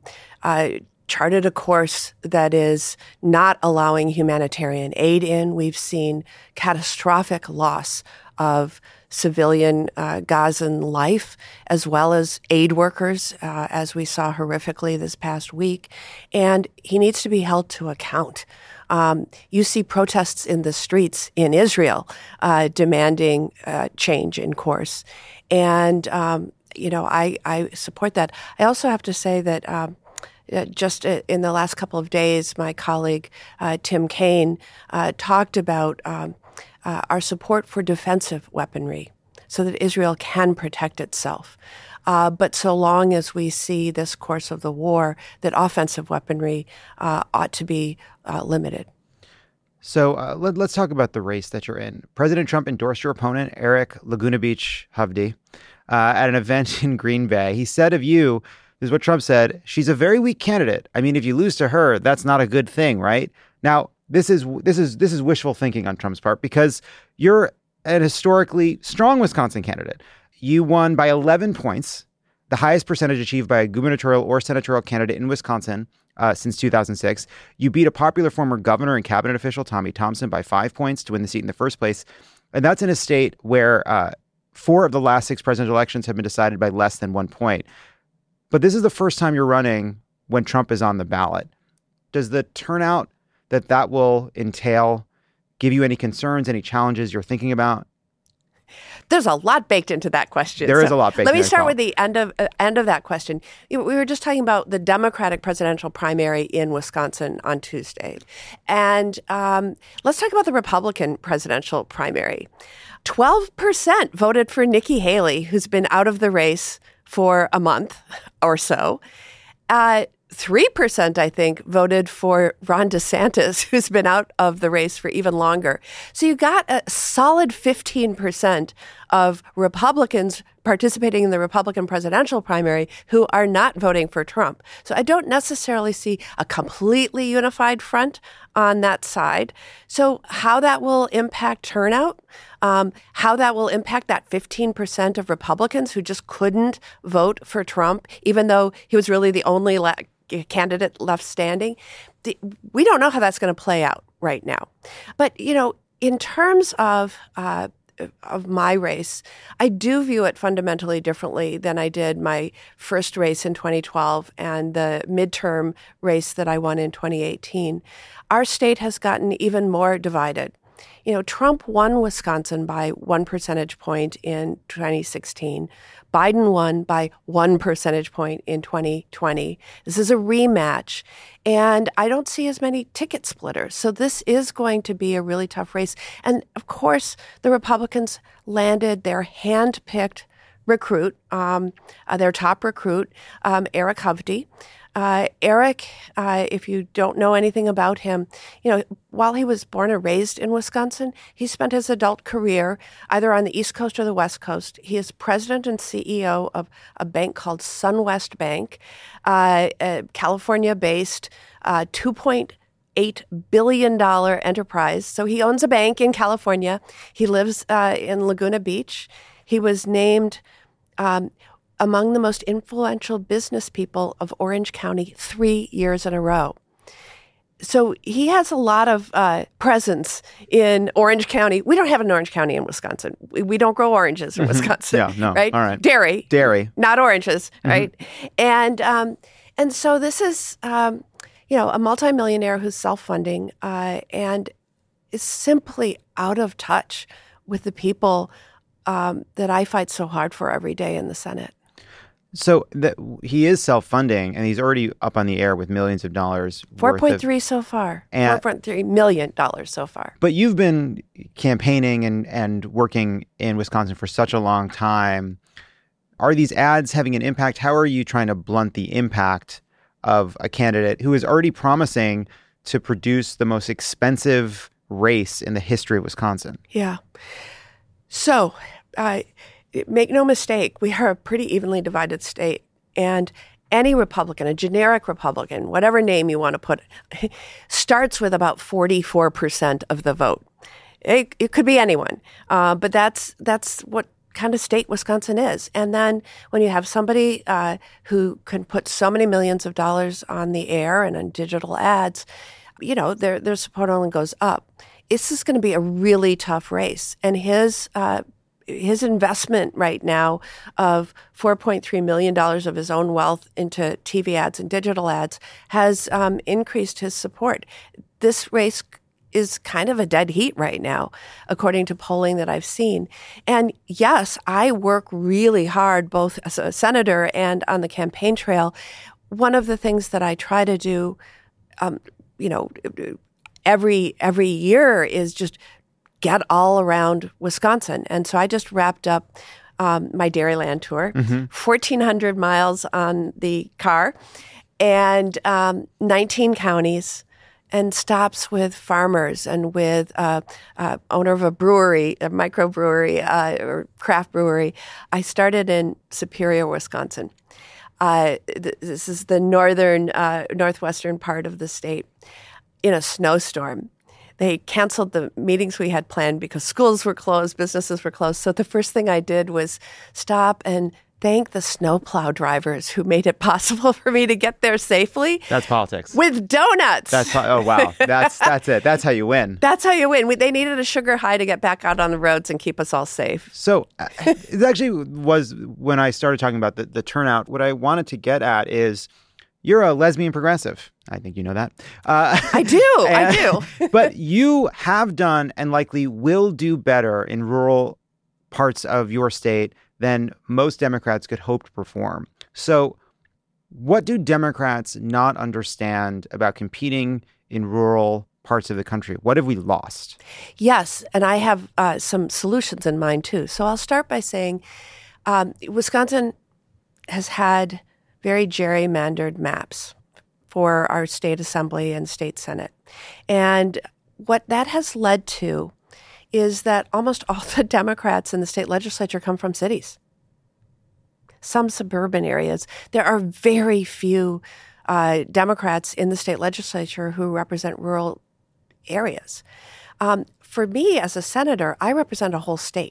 charted a course that is not allowing humanitarian aid in. We've seen catastrophic loss of civilian Gazan life, as well as aid workers, as we saw horrifically this past week. And he needs to be held to account. You see protests in the streets in Israel demanding change in course. And, I support that. I also have to say that just in the last couple of days, my colleague Tim Kaine talked about our support for defensive weaponry so that Israel can protect itself. But so long as we see this course of the war, that offensive weaponry ought to be limited. So let's talk about the race that you're in. President Trump endorsed your opponent, Eric Laguna Beach Havdi, at an event in Green Bay. He said of you, this is what Trump said, "She's a very weak candidate. I mean, if you lose to her, that's not a good thing, right?" Now, this is wishful thinking on Trump's part because you're an historically strong Wisconsin candidate. You won by 11 points, the highest percentage achieved by a gubernatorial or senatorial candidate in Wisconsin since 2006. You beat a popular former governor and cabinet official, Tommy Thompson, by 5 points to win the seat in the first place. And that's in a state where 4 of the last 6 presidential elections have been decided by less than 1 point. But this is the first time you're running when Trump is on the ballot. Does the turnout that will entail give you any concerns, any challenges you're thinking about? There's a lot baked into that question. There is a lot baked into that. Let me start with the end of that question. We were just talking about the Democratic presidential primary in Wisconsin on Tuesday. And let's talk about the Republican presidential primary. 12% voted for Nikki Haley, who's been out of the race for a month or so. 3%, I think, voted for Ron DeSantis, who's been out of the race for even longer. So you got a solid 15% of Republicans participating in the Republican presidential primary who are not voting for Trump. So I don't necessarily see a completely unified front on that side. So how that will impact turnout, how that will impact that 15% of Republicans who just couldn't vote for Trump, even though he was really the only candidate left standing. We don't know how that's going to play out right now. But, in terms of my race, I do view it fundamentally differently than I did my first race in 2012 and the midterm race that I won in 2018. Our state has gotten even more divided. Trump won Wisconsin by 1 percentage point in 2016. Biden won by 1 percentage point in 2020. This is a rematch, and I don't see as many ticket splitters. So this is going to be a really tough race. And of course, the Republicans landed their hand-picked recruit, their top recruit, Eric Havdi. Eric, if you don't know anything about him, while he was born and raised in Wisconsin, he spent his adult career either on the East Coast or the West Coast. He is president and CEO of a bank called SunWest Bank, California-based, $2.8 billion enterprise. So he owns a bank in California. He lives in Laguna Beach. He was named among the most influential business people of Orange County 3 years in a row. So he has a lot of presence in Orange County. We don't have an Orange County in Wisconsin. We don't grow oranges in Wisconsin. Yeah, no. Right? All right. Dairy, not oranges, right? And so this is, a multimillionaire who's self-funding and is simply out of touch with the people that I fight so hard for every day in the Senate. So he is self-funding, and he's already up on the air with millions of dollars. $4.3 so far. $4.3 million so far. But you've been campaigning and working in Wisconsin for such a long time. Are these ads having an impact? How are you trying to blunt the impact of a candidate who is already promising to produce the most expensive race in the history of Wisconsin? Yeah. So, make no mistake, we are a pretty evenly divided state. And any Republican, a generic Republican, whatever name you want to put, starts with about 44% of the vote. It could be anyone, but that's what kind of state Wisconsin is. And then when you have somebody who can put so many millions of dollars on the air and on digital ads, their support only goes up. This is going to be a really tough race. And his investment right now of $4.3 million of his own wealth into TV ads and digital ads has increased his support. This race is kind of a dead heat right now, according to polling that I've seen. And yes, I work really hard, both as a senator and on the campaign trail. One of the things that I try to do, every year is just get all around Wisconsin. And so I just wrapped up my Dairyland tour, 1,400 miles on the car and 19 counties, and stops with farmers and with owner of a brewery, a microbrewery or craft brewery. I started in Superior, Wisconsin. This is the northwestern part of the state. In a snowstorm, they canceled the meetings we had planned because schools were closed, businesses were closed. So the first thing I did was stop and thank the snowplow drivers who made it possible for me to get there safely. That's politics. With donuts. Oh, wow. That's it. That's how you win. That's how you win. They needed a sugar high to get back out on the roads and keep us all safe. So it actually was when I started talking about the turnout. What I wanted to get at is you're a lesbian progressive. I think you know that. I do. But you have done and likely will do better in rural parts of your state than most Democrats could hope to perform. So what do Democrats not understand about competing in rural parts of the country? What have we lost? Yes, and I have some solutions in mind too. So I'll start by saying Wisconsin has had very gerrymandered maps for our state assembly and state senate. And what that has led to is that almost all the Democrats in the state legislature come from cities, some suburban areas. There are very few Democrats in the state legislature who represent rural areas. For me as a senator, I represent a whole state.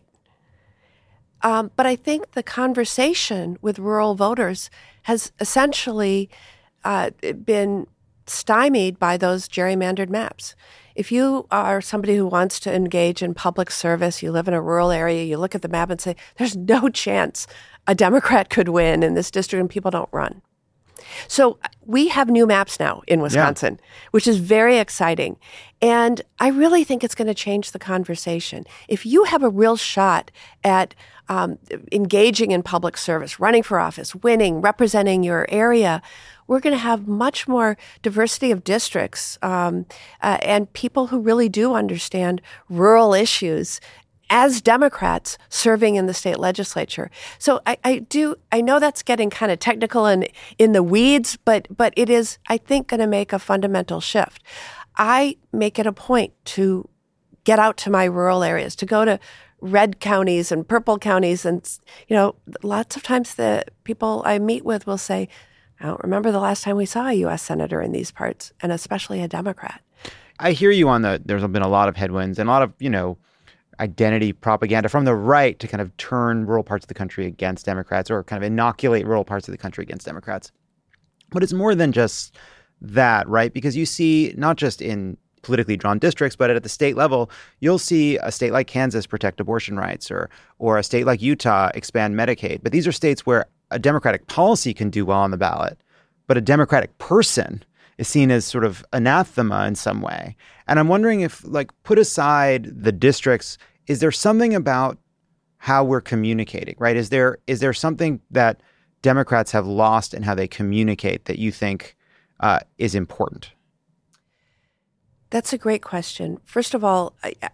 But I think the conversation with rural voters has essentially been stymied by those gerrymandered maps. If you are somebody who wants to engage in public service, you live in a rural area, you look at the map and say, there's no chance a Democrat could win in this district, and people don't run. So we have new maps now in Wisconsin, which is very exciting. And I really think it's going to change the conversation. If you have a real shot at engaging in public service, running for office, winning, representing your area, we're going to have much more diversity of districts and people who really do understand rural issues as Democrats serving in the state legislature. So I know that's getting kind of technical and in the weeds, but it is, I think, going to make a fundamental shift. I make it a point to get out to my rural areas, to go to red counties and purple counties. And, lots of times the people I meet with will say, I don't remember the last time we saw a U.S. senator in these parts, and especially a Democrat. I hear you on there's been a lot of headwinds and a lot of, identity propaganda from the right to kind of turn rural parts of the country against Democrats or kind of inoculate rural parts of the country against Democrats. But it's more than just that, right? Because you see, not just in politically drawn districts, but at the state level, you'll see a state like Kansas protect abortion rights or a state like Utah expand Medicaid. But these are states where a Democratic policy can do well on the ballot, but a Democratic person is seen as sort of anathema in some way. And I'm wondering if, like, put aside the districts, is there something about how we're communicating, right? Is there something that Democrats have lost in how they communicate that you think is important? That's a great question. First of all,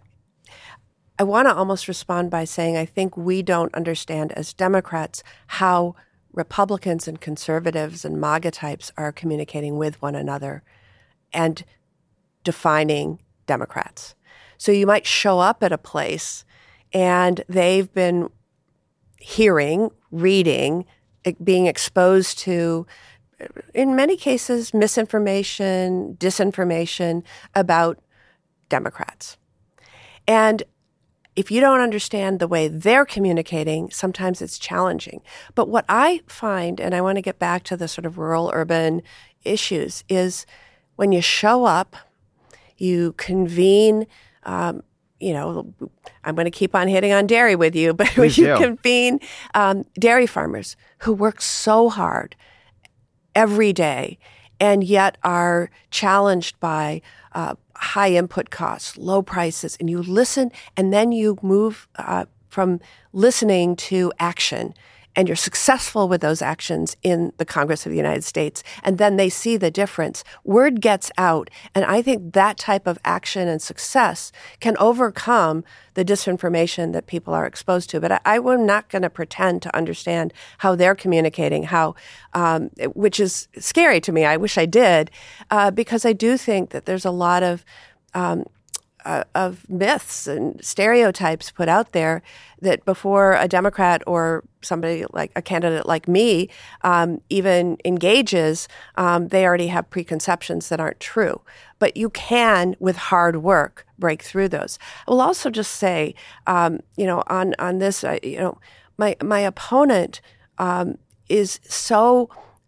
I want to almost respond by saying I think we don't understand as Democrats how Republicans and conservatives and MAGA types are communicating with one another and defining Democrats. So you might show up at a place and they've been hearing, reading, being exposed to, in many cases, misinformation, disinformation about Democrats. And if you don't understand the way they're communicating, sometimes it's challenging. But what I find, and I want to get back to the sort of rural-urban issues, is when you show up, you convene, I'm going to keep on hitting on dairy with you, but when you convene dairy farmers who work so hard every day and yet are challenged by high input costs, low prices, and you listen, and then you move from listening to action, and you're successful with those actions in the Congress of the United States, and then they see the difference. Word gets out, and I think that type of action and success can overcome the disinformation that people are exposed to. But I'm not going to pretend to understand how they're communicating, which is scary to me. I wish I did, because I do think that there's a lot of myths and stereotypes put out there that before a Democrat or somebody like a candidate like me even engages, they already have preconceptions that aren't true. But you can, with hard work, break through those. I will also just say, on this, my opponent is so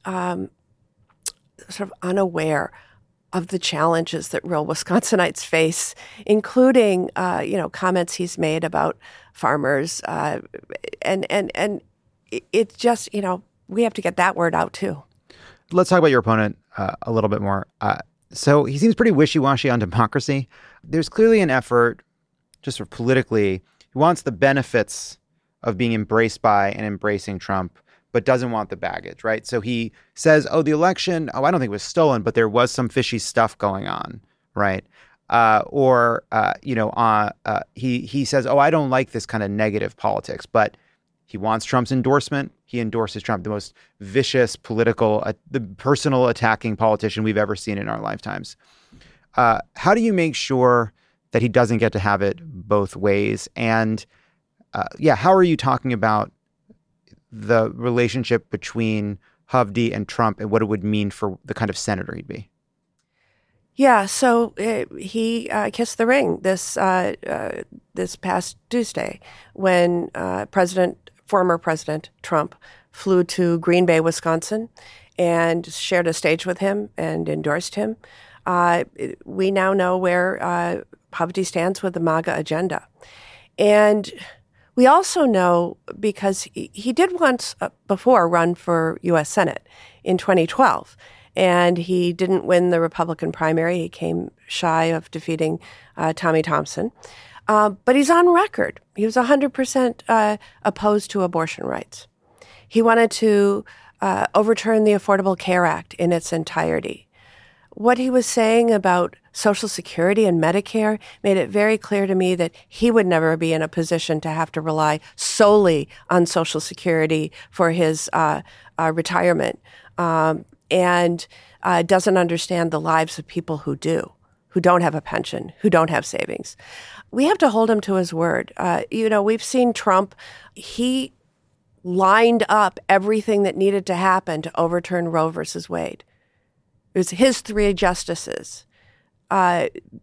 sort of unaware of the challenges that real Wisconsinites face, including, comments he's made about farmers. And it's just, we have to get that word out too. Let's talk about your opponent a little bit more. So he seems pretty wishy-washy on democracy. There's clearly an effort, just sort of politically, he wants the benefits of being embraced by and embracing Trump, but doesn't want the baggage, right? So he says, the election, I don't think it was stolen, but there was some fishy stuff going on, right? He says, I don't like this kind of negative politics, but he wants Trump's endorsement. He endorses Trump, the most vicious the personal attacking politician we've ever seen in our lifetimes. How do you make sure that he doesn't get to have it both ways? And how are you talking about the relationship between Hovde and Trump and what it would mean for the kind of senator he'd be? Yeah, so he kissed the ring this past Tuesday when former President Trump flew to Green Bay, Wisconsin, and shared a stage with him and endorsed him. We now know where Hovde stands with the MAGA agenda. And we also know, because he did once before run for U.S. Senate in 2012, and he didn't win the Republican primary. He came shy of defeating Tommy Thompson. But he's on record. He was 100% opposed to abortion rights. He wanted to overturn the Affordable Care Act in its entirety. What he was saying about Social Security and Medicare made it very clear to me that he would never be in a position to have to rely solely on Social Security for his retirement, and doesn't understand the lives of people who don't have a pension, who don't have savings. We have to hold him to his word. We've seen Trump. He lined up everything that needed to happen to overturn Roe versus Wade. It was his 3 justices. He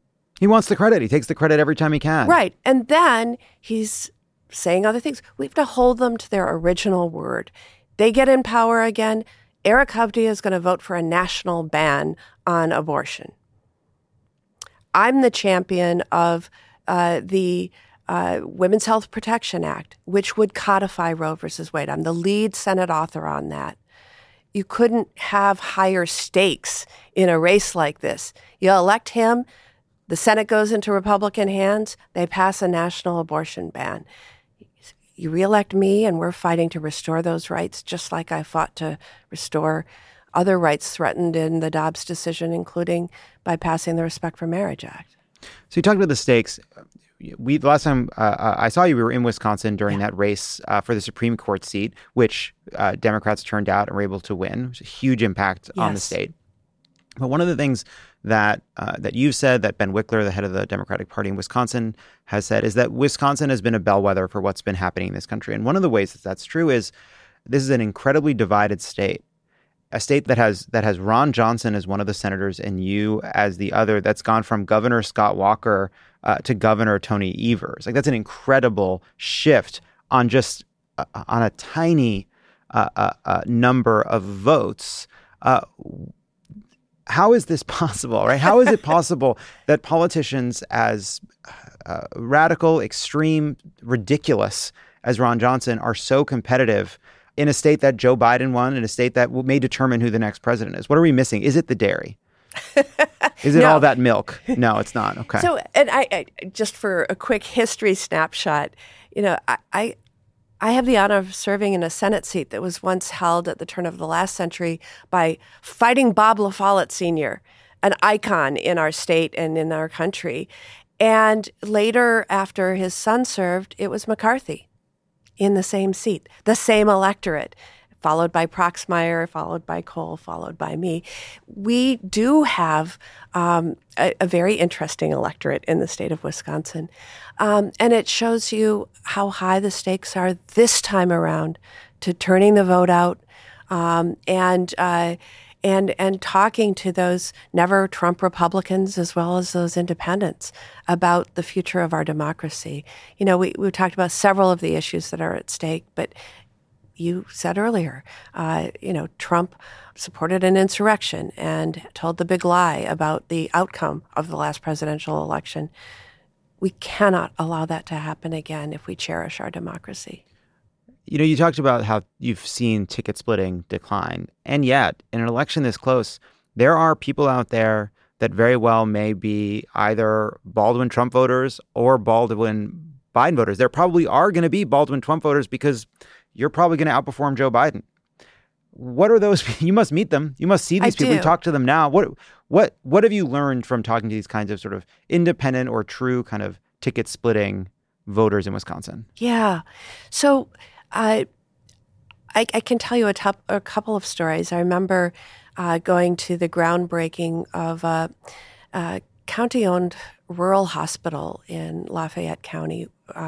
He wants the credit. He takes the credit every time he can. Right. And then he's saying other things. We have to hold them to their original word. They get in power again. Eric Hovde is going to vote for a national ban on abortion. I'm the champion of the Women's Health Protection Act, which would codify Roe versus Wade. I'm the lead Senate author on that. You couldn't have higher stakes in a race like this. You elect him, the Senate goes into Republican hands, they pass a national abortion ban. You reelect me, and we're fighting to restore those rights, just like I fought to restore other rights threatened in the Dobbs decision, including by passing the Respect for Marriage Act. So you talked about the stakes. The last time I saw you, we were in Wisconsin during that race for the Supreme Court seat, which Democrats turned out and were able to win. It was a huge impact on the state. But one of the things that you've said, that Ben Wickler, the head of the Democratic Party in Wisconsin, has said, is that Wisconsin has been a bellwether for what's been happening in this country. And one of the ways that that's true is this is an incredibly divided state. A state that has Ron Johnson as one of the senators and you as the other, that's gone from Governor Scott Walker to Governor Tony Evers. Like, that's an incredible shift on just on a tiny number of votes. How is this possible, right? How is it possible that politicians as radical, extreme, ridiculous as Ron Johnson are so competitive in a state that Joe Biden won, in a state that may determine who the next president is? What are we missing? Is it the dairy? Is it all that milk? No, it's not. Okay. So, and I just for a quick history snapshot, I have the honor of serving in a Senate seat that was once held at the turn of the last century by Fighting Bob La Follette Sr., an icon in our state and in our country. And later, after his son served, it was McCarthy in the same seat, the same electorate, followed by Proxmire, followed by Cole, followed by me. We do have a very interesting electorate in the state of Wisconsin. And it shows you how high the stakes are this time around to turning the vote out and talking to those never Trump Republicans as well as those independents about the future of our democracy. We talked about several of the issues that are at stake, but you said earlier, Trump supported an insurrection and told the big lie about the outcome of the last presidential election. We cannot allow that to happen again if we cherish our democracy. You talked about how you've seen ticket splitting decline. And yet, in an election this close, there are people out there that very well may be either Baldwin Trump voters or Baldwin Biden voters. There probably are going to be Baldwin Trump voters because you're probably going to outperform Joe Biden. What are those? You must meet them. You must see these people. You talk to them now. What have you learned from talking to these kinds of sort of independent or true kind of ticket splitting voters in Wisconsin? Yeah. So I can tell you a couple of stories. I remember going to the groundbreaking of a county-owned rural hospital in Lafayette County.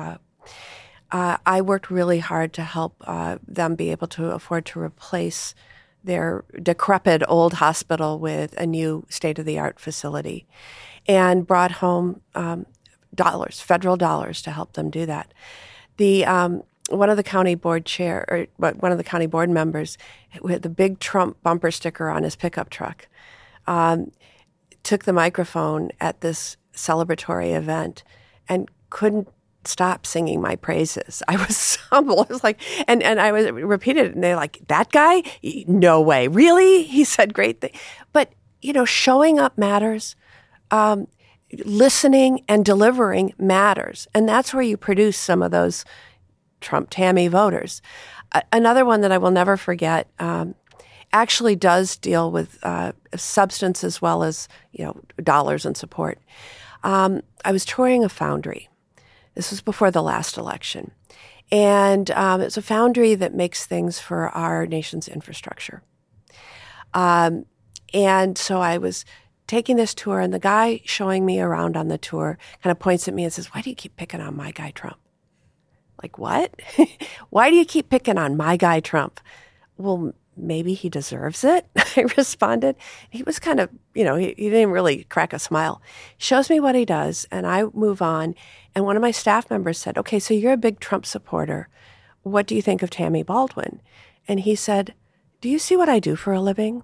I worked really hard to help them be able to afford to replace their decrepit old hospital with a new state-of-the-art facility, and brought home federal dollars to help them do that. One of the county board members with the big Trump bumper sticker on his pickup truck took the microphone at this celebratory event and couldn't stop singing my praises. I was humble. I was like, and I was repeated it, and they're like, "That guy? No way. Really?" He said great things. But, showing up matters. Listening and delivering matters. And that's where you produce some of those Trump Tammy voters. Another one that I will never forget actually does deal with substance as well as, dollars and support. I was touring a foundry. This was before the last election. And it's a foundry that makes things for our nation's infrastructure. And so I was taking this tour, and the guy showing me around on the tour kind of points at me and says, "Why do you keep picking on my guy Trump?" Like, what? Why do you keep picking on my guy Trump? Well, maybe he deserves it, I responded. He was kind of, he didn't really crack a smile. Shows me what he does, and I move on. And one of my staff members said, okay, so you're a big Trump supporter. What do you think of Tammy Baldwin? And he said, do you see what I do for a living?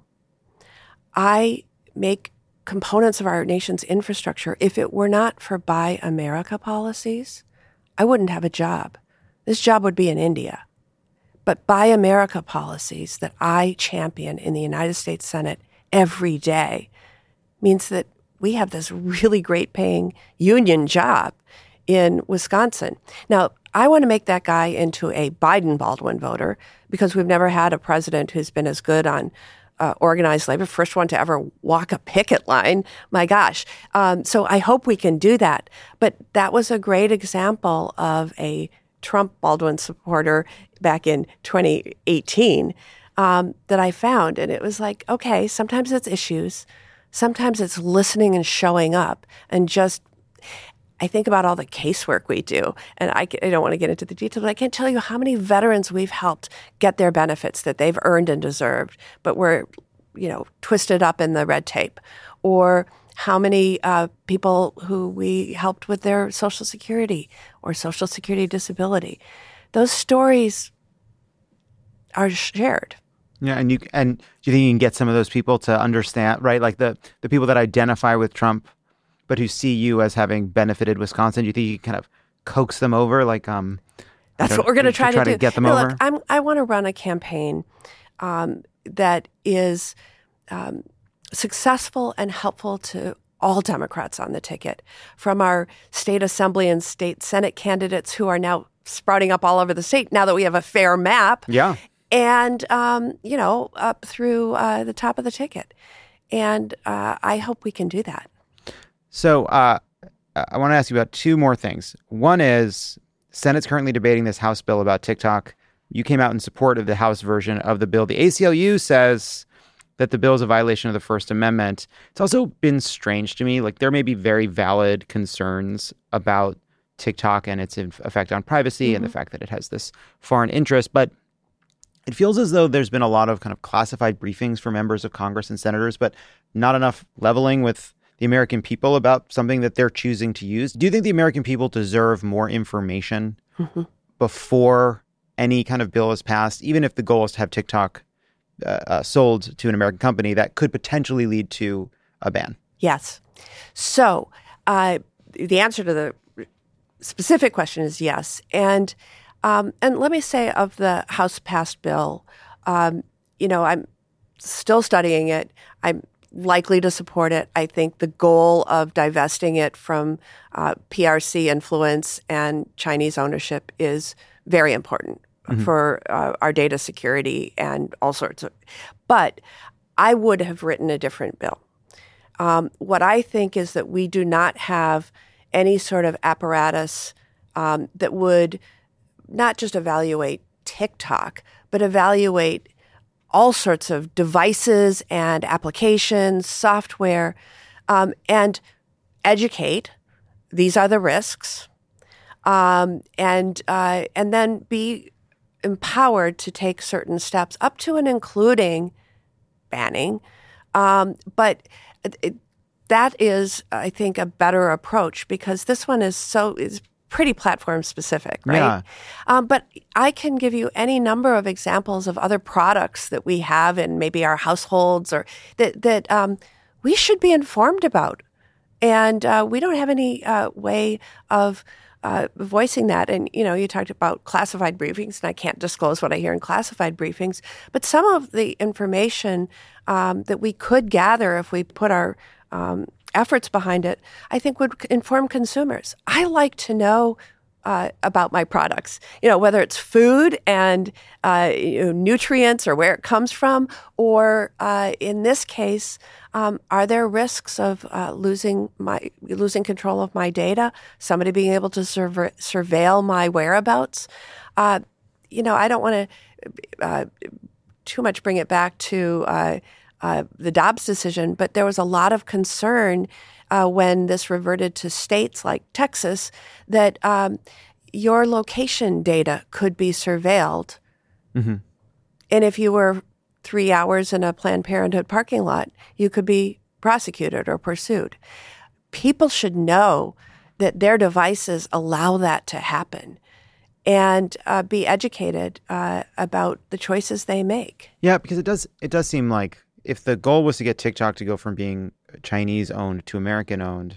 I make components of our nation's infrastructure. If it were not for Buy America policies, I wouldn't have a job. This job would be in India. But Buy America policies that I champion in the United States Senate every day means that we have this really great paying union job in Wisconsin. Now, I want to make that guy into a Biden-Baldwin voter because we've never had a president who's been as good on organized labor, first one to ever walk a picket line. My gosh. So I hope we can do that. But that was a great example of a Trump Baldwin supporter back in 2018 that I found. And it was like, okay, sometimes it's issues. Sometimes it's listening and showing up and just, I think about all the casework we do, and I don't want to get into the details, but I can't tell you how many veterans we've helped get their benefits that they've earned and deserved, but were, twisted up in the red tape, or how many people who we helped with their Social Security or Social Security disability. Those stories are shared. Yeah, and do you think you can get some of those people to understand, right? Like the people that identify with Trump, but who see you as having benefited Wisconsin? Do you think you can kind of coax them over? Like, that's what we're going to try to do. Get them over. Look, I want to run a campaign that is successful and helpful to all Democrats on the ticket, from our state assembly and state Senate candidates who are now sprouting up all over the state now that we have a fair map. Yeah. And, up through the top of the ticket. And I hope we can do that. So I want to ask you about two more things. One is Senate's currently debating this House bill about TikTok. You came out in support of the House version of the bill. The ACLU says that the bill is a violation of the First Amendment. It's also been strange to me. Like, there may be very valid concerns about TikTok and its effect on privacy and the fact that it has this foreign interest. But it feels as though there's been a lot of kind of classified briefings for members of Congress and senators, but not enough leveling with the American people about something that they're choosing to use. Do you think the American people deserve more information before any kind of bill is passed, even if the goal is to have TikTok sold to an American company that could potentially lead to a ban? Yes. So the answer to the specific question is yes. And let me say, of the House passed bill, I'm still studying it. I'm likely to support it. I think the goal of divesting it from PRC influence and Chinese ownership is very important for our data security and all sorts of. But I would have written a different bill. What I think is that we do not have any sort of apparatus that would not just evaluate TikTok, but evaluate all sorts of devices and applications, software, and educate. These are the risks, and then be empowered to take certain steps up to and including banning. But that is, I think, a better approach, because this one is pretty platform specific, right? Yeah. But I can give you any number of examples of other products that we have in maybe our households, or that we should be informed about. And we don't have any way of voicing that. And, you talked about classified briefings, and I can't disclose what I hear in classified briefings, but some of the information that we could gather if we put our efforts behind it, I think would inform consumers. I like to know about my products, whether it's food and nutrients or where it comes from, or in this case, are there risks of losing control of my data, somebody being able to surveil my whereabouts? I don't want to too much bring it back to the Dobbs decision, but there was a lot of concern when this reverted to states like Texas that your location data could be surveilled. Mm-hmm. And if you were 3 hours in a Planned Parenthood parking lot, you could be prosecuted or pursued. People should know that their devices allow that to happen and be educated about the choices they make. Yeah, because it does seem like if the goal was to get TikTok to go from being Chinese owned to American owned,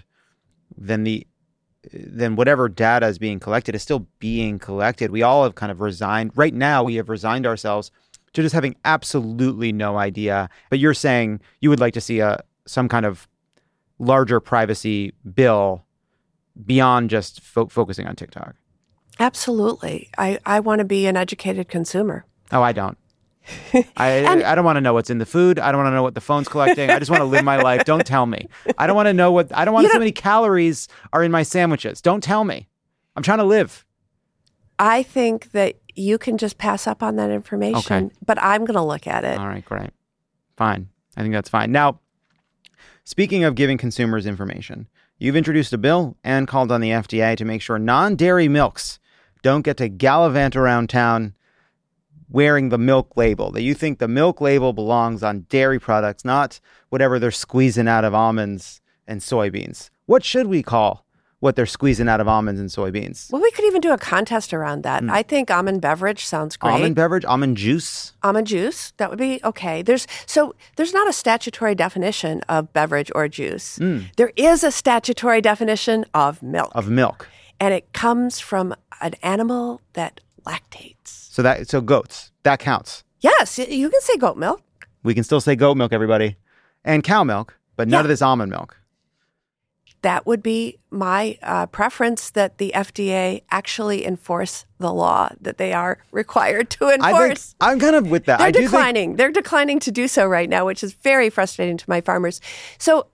then whatever data is being collected is still being collected. We all have kind of resigned. Right now, we have resigned ourselves to just having absolutely no idea. But you're saying you would like to see some kind of larger privacy bill beyond just focusing on TikTok. Absolutely. I want to be an educated consumer. Oh, I don't. I don't want to know what's in the food. I don't want to know what the phone's collecting. I just want to live my life. Don't tell me. I don't want to know I don't want to see how many calories are in my sandwiches. Don't tell me. I'm trying to live. I think that you can just pass up on that information, but I'm going to look at it. All right, great. Fine. I think that's fine. Now, speaking of giving consumers information, you've introduced a bill and called on the FDA to make sure non-dairy milks don't get to gallivant around town wearing the milk label, that you think the milk label belongs on dairy products, not whatever they're squeezing out of almonds and soybeans. What should we call what they're squeezing out of almonds and soybeans? Well, we could even do a contest around that. I think almond beverage sounds great. Almond beverage, almond juice. Almond juice, that would be okay. There's not a statutory definition of beverage or juice. There is a statutory definition of milk. Of milk. And it comes from an animal that lactates. So goats, that counts. Yes, you can say goat milk. We can still say goat milk, everybody. And cow milk, but none of this almond milk. That would be my preference, that the FDA actually enforce the law that they are required to enforce. I'm kind of with that. They're declining. They're declining to do so right now, which is very frustrating to my farmers. So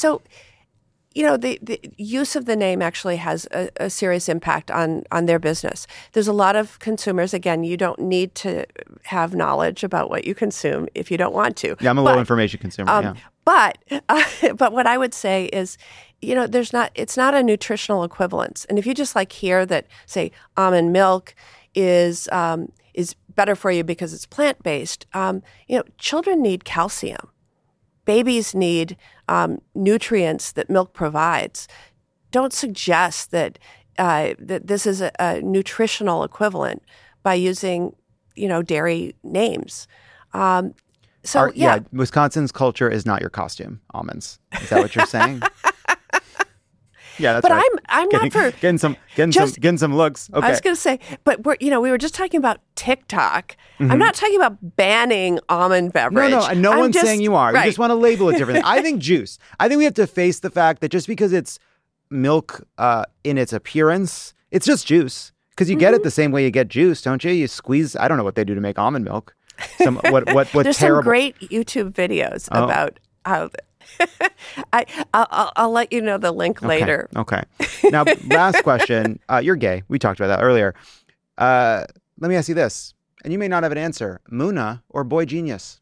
the use of the name actually has a serious impact on their business. There's a lot of consumers. Again, you don't need to have knowledge about what you consume if you don't want to. Yeah, I'm a low information consumer. But what I would say is, it's not a nutritional equivalence. And if you just hear that, say, almond milk is better for you because it's plant-based, children need calcium. Babies need nutrients that milk provides. Don't suggest that this is a nutritional equivalent by using, dairy names. Wisconsin's culture is not your costume. Almonds. Is that what you're saying? Yeah, that's but right. I'm not for getting some looks. Okay. I was going to say, but we were just talking about TikTok. Mm-hmm. I'm not talking about banning almond beverage. No one's saying you are. Right. You just want to label it differently. I think juice. I think we have to face the fact that just because it's milk in its appearance, it's just juice. Because you get it the same way you get juice, don't you? You squeeze. I don't know what they do to make almond milk. What There's terrible. Some great YouTube videos about how. I'll let you know the link later. Okay. Now, last question. You're gay. We talked about that earlier. Let me ask you this, and you may not have an answer. Muna or Boy Genius?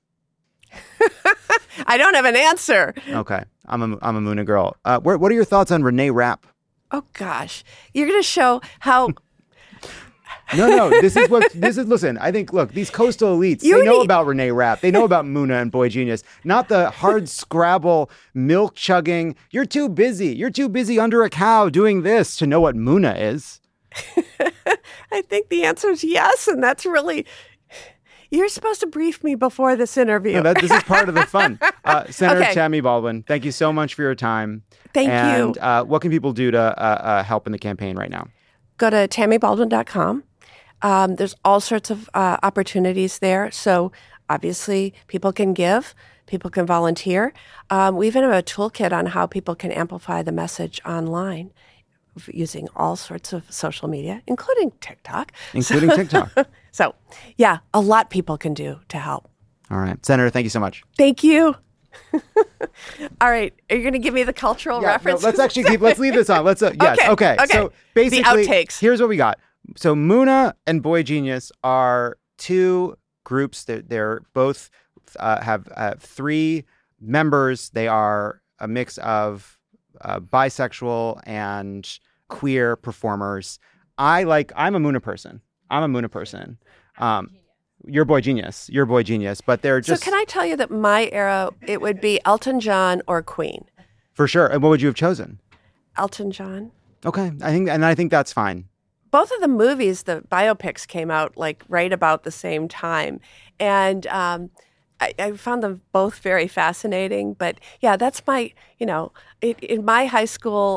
I don't have an answer. Okay. I'm a Muna girl. What are your thoughts on Renee Rapp? Oh, gosh. You're going to show how... No. Listen, I think, look, these coastal elites, they know about Renee Rapp. They know about Muna and Boy Genius, not the hard scrabble, milk chugging. You're too busy. You're too busy under a cow doing this to know what Muna is. I think the answer is yes. And that's really, you're supposed to brief me before this interview. No, this is part of the fun. Senator Tammy Baldwin, thank you so much for your time. Thank you. And what can people do to help in the campaign right now? Go to TammyBaldwin.com. There's all sorts of opportunities there. So obviously people can give, people can volunteer. We even have a toolkit on how people can amplify the message online using all sorts of social media, including TikTok. So yeah, a lot people can do to help. All right. Senator, thank you so much. Thank you. All right. Are you going to give me the cultural references? No, let's leave this on. Okay. So basically, the outtakes. Here's what we got. So Muna and Boy Genius are two groups. They're both have 3 members. They are a mix of bisexual and queer performers. I'm a Muna person. Your Boy Genius. But they're just... So can I tell you that my era, it would be Elton John or Queen? For sure. And what would you have chosen? Elton John. Okay. I think that's fine. Both of the movies, the biopics, came out like right about the same time. And I found them both very fascinating. But yeah, that's my, in my high school,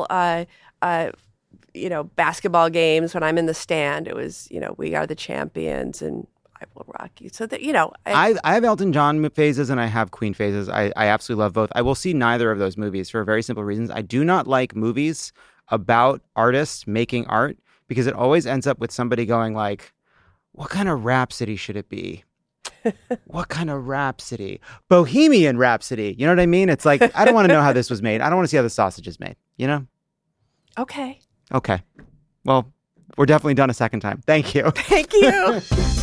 basketball games, when I'm in the stand, it was, We Are the Champions and I Will Rock You. So that, I have Elton John phases and I have Queen phases. I absolutely love both. I will see neither of those movies for very simple reasons. I do not like movies about artists making art because it always ends up with somebody going like, what kind of Rhapsody should it be? What kind of Rhapsody? Bohemian Rhapsody. You know what I mean? It's like, I don't want to know how this was made. I don't want to see how the sausage is made, Okay. Okay. Well, we're definitely done a second time. Thank you. Thank you.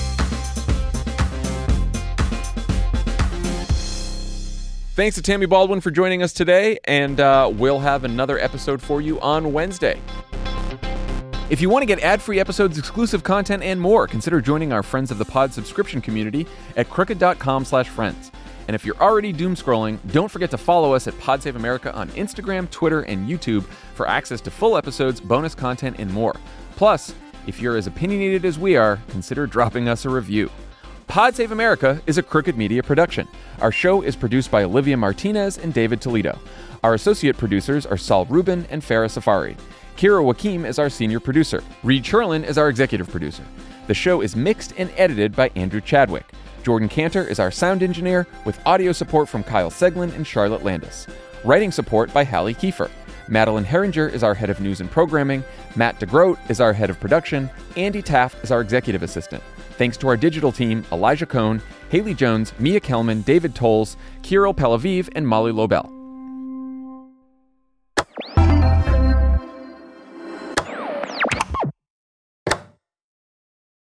Thanks to Tammy Baldwin for joining us today, and we'll have another episode for you on Wednesday. If you want to get ad-free episodes, exclusive content, and more, consider joining our Friends of the Pod subscription community at crooked.com/friends. And if you're already doom scrolling, don't forget to follow us at Pod Save America on Instagram, Twitter, and YouTube for access to full episodes, bonus content, and more. Plus, if you're as opinionated as we are, consider dropping us a review. Pod Save America is a Crooked Media production. Our show is produced by Olivia Martinez and David Toledo. Our associate producers are Saul Rubin and Farah Safari. Kira Wakim is our senior producer. Reed Sherlin is our executive producer. The show is mixed and edited by Andrew Chadwick. Jordan Cantor is our sound engineer, with audio support from Kyle Seglin and Charlotte Landis. Writing support by Hallie Kiefer. Madeline Herringer is our head of news and programming. Matt DeGroat is our head of production. Andy Taft is our executive assistant. Thanks to our digital team, Elijah Cohn, Haley Jones, Mia Kelman, David Tolles, Kirill Pelaviv, and Molly Lobel.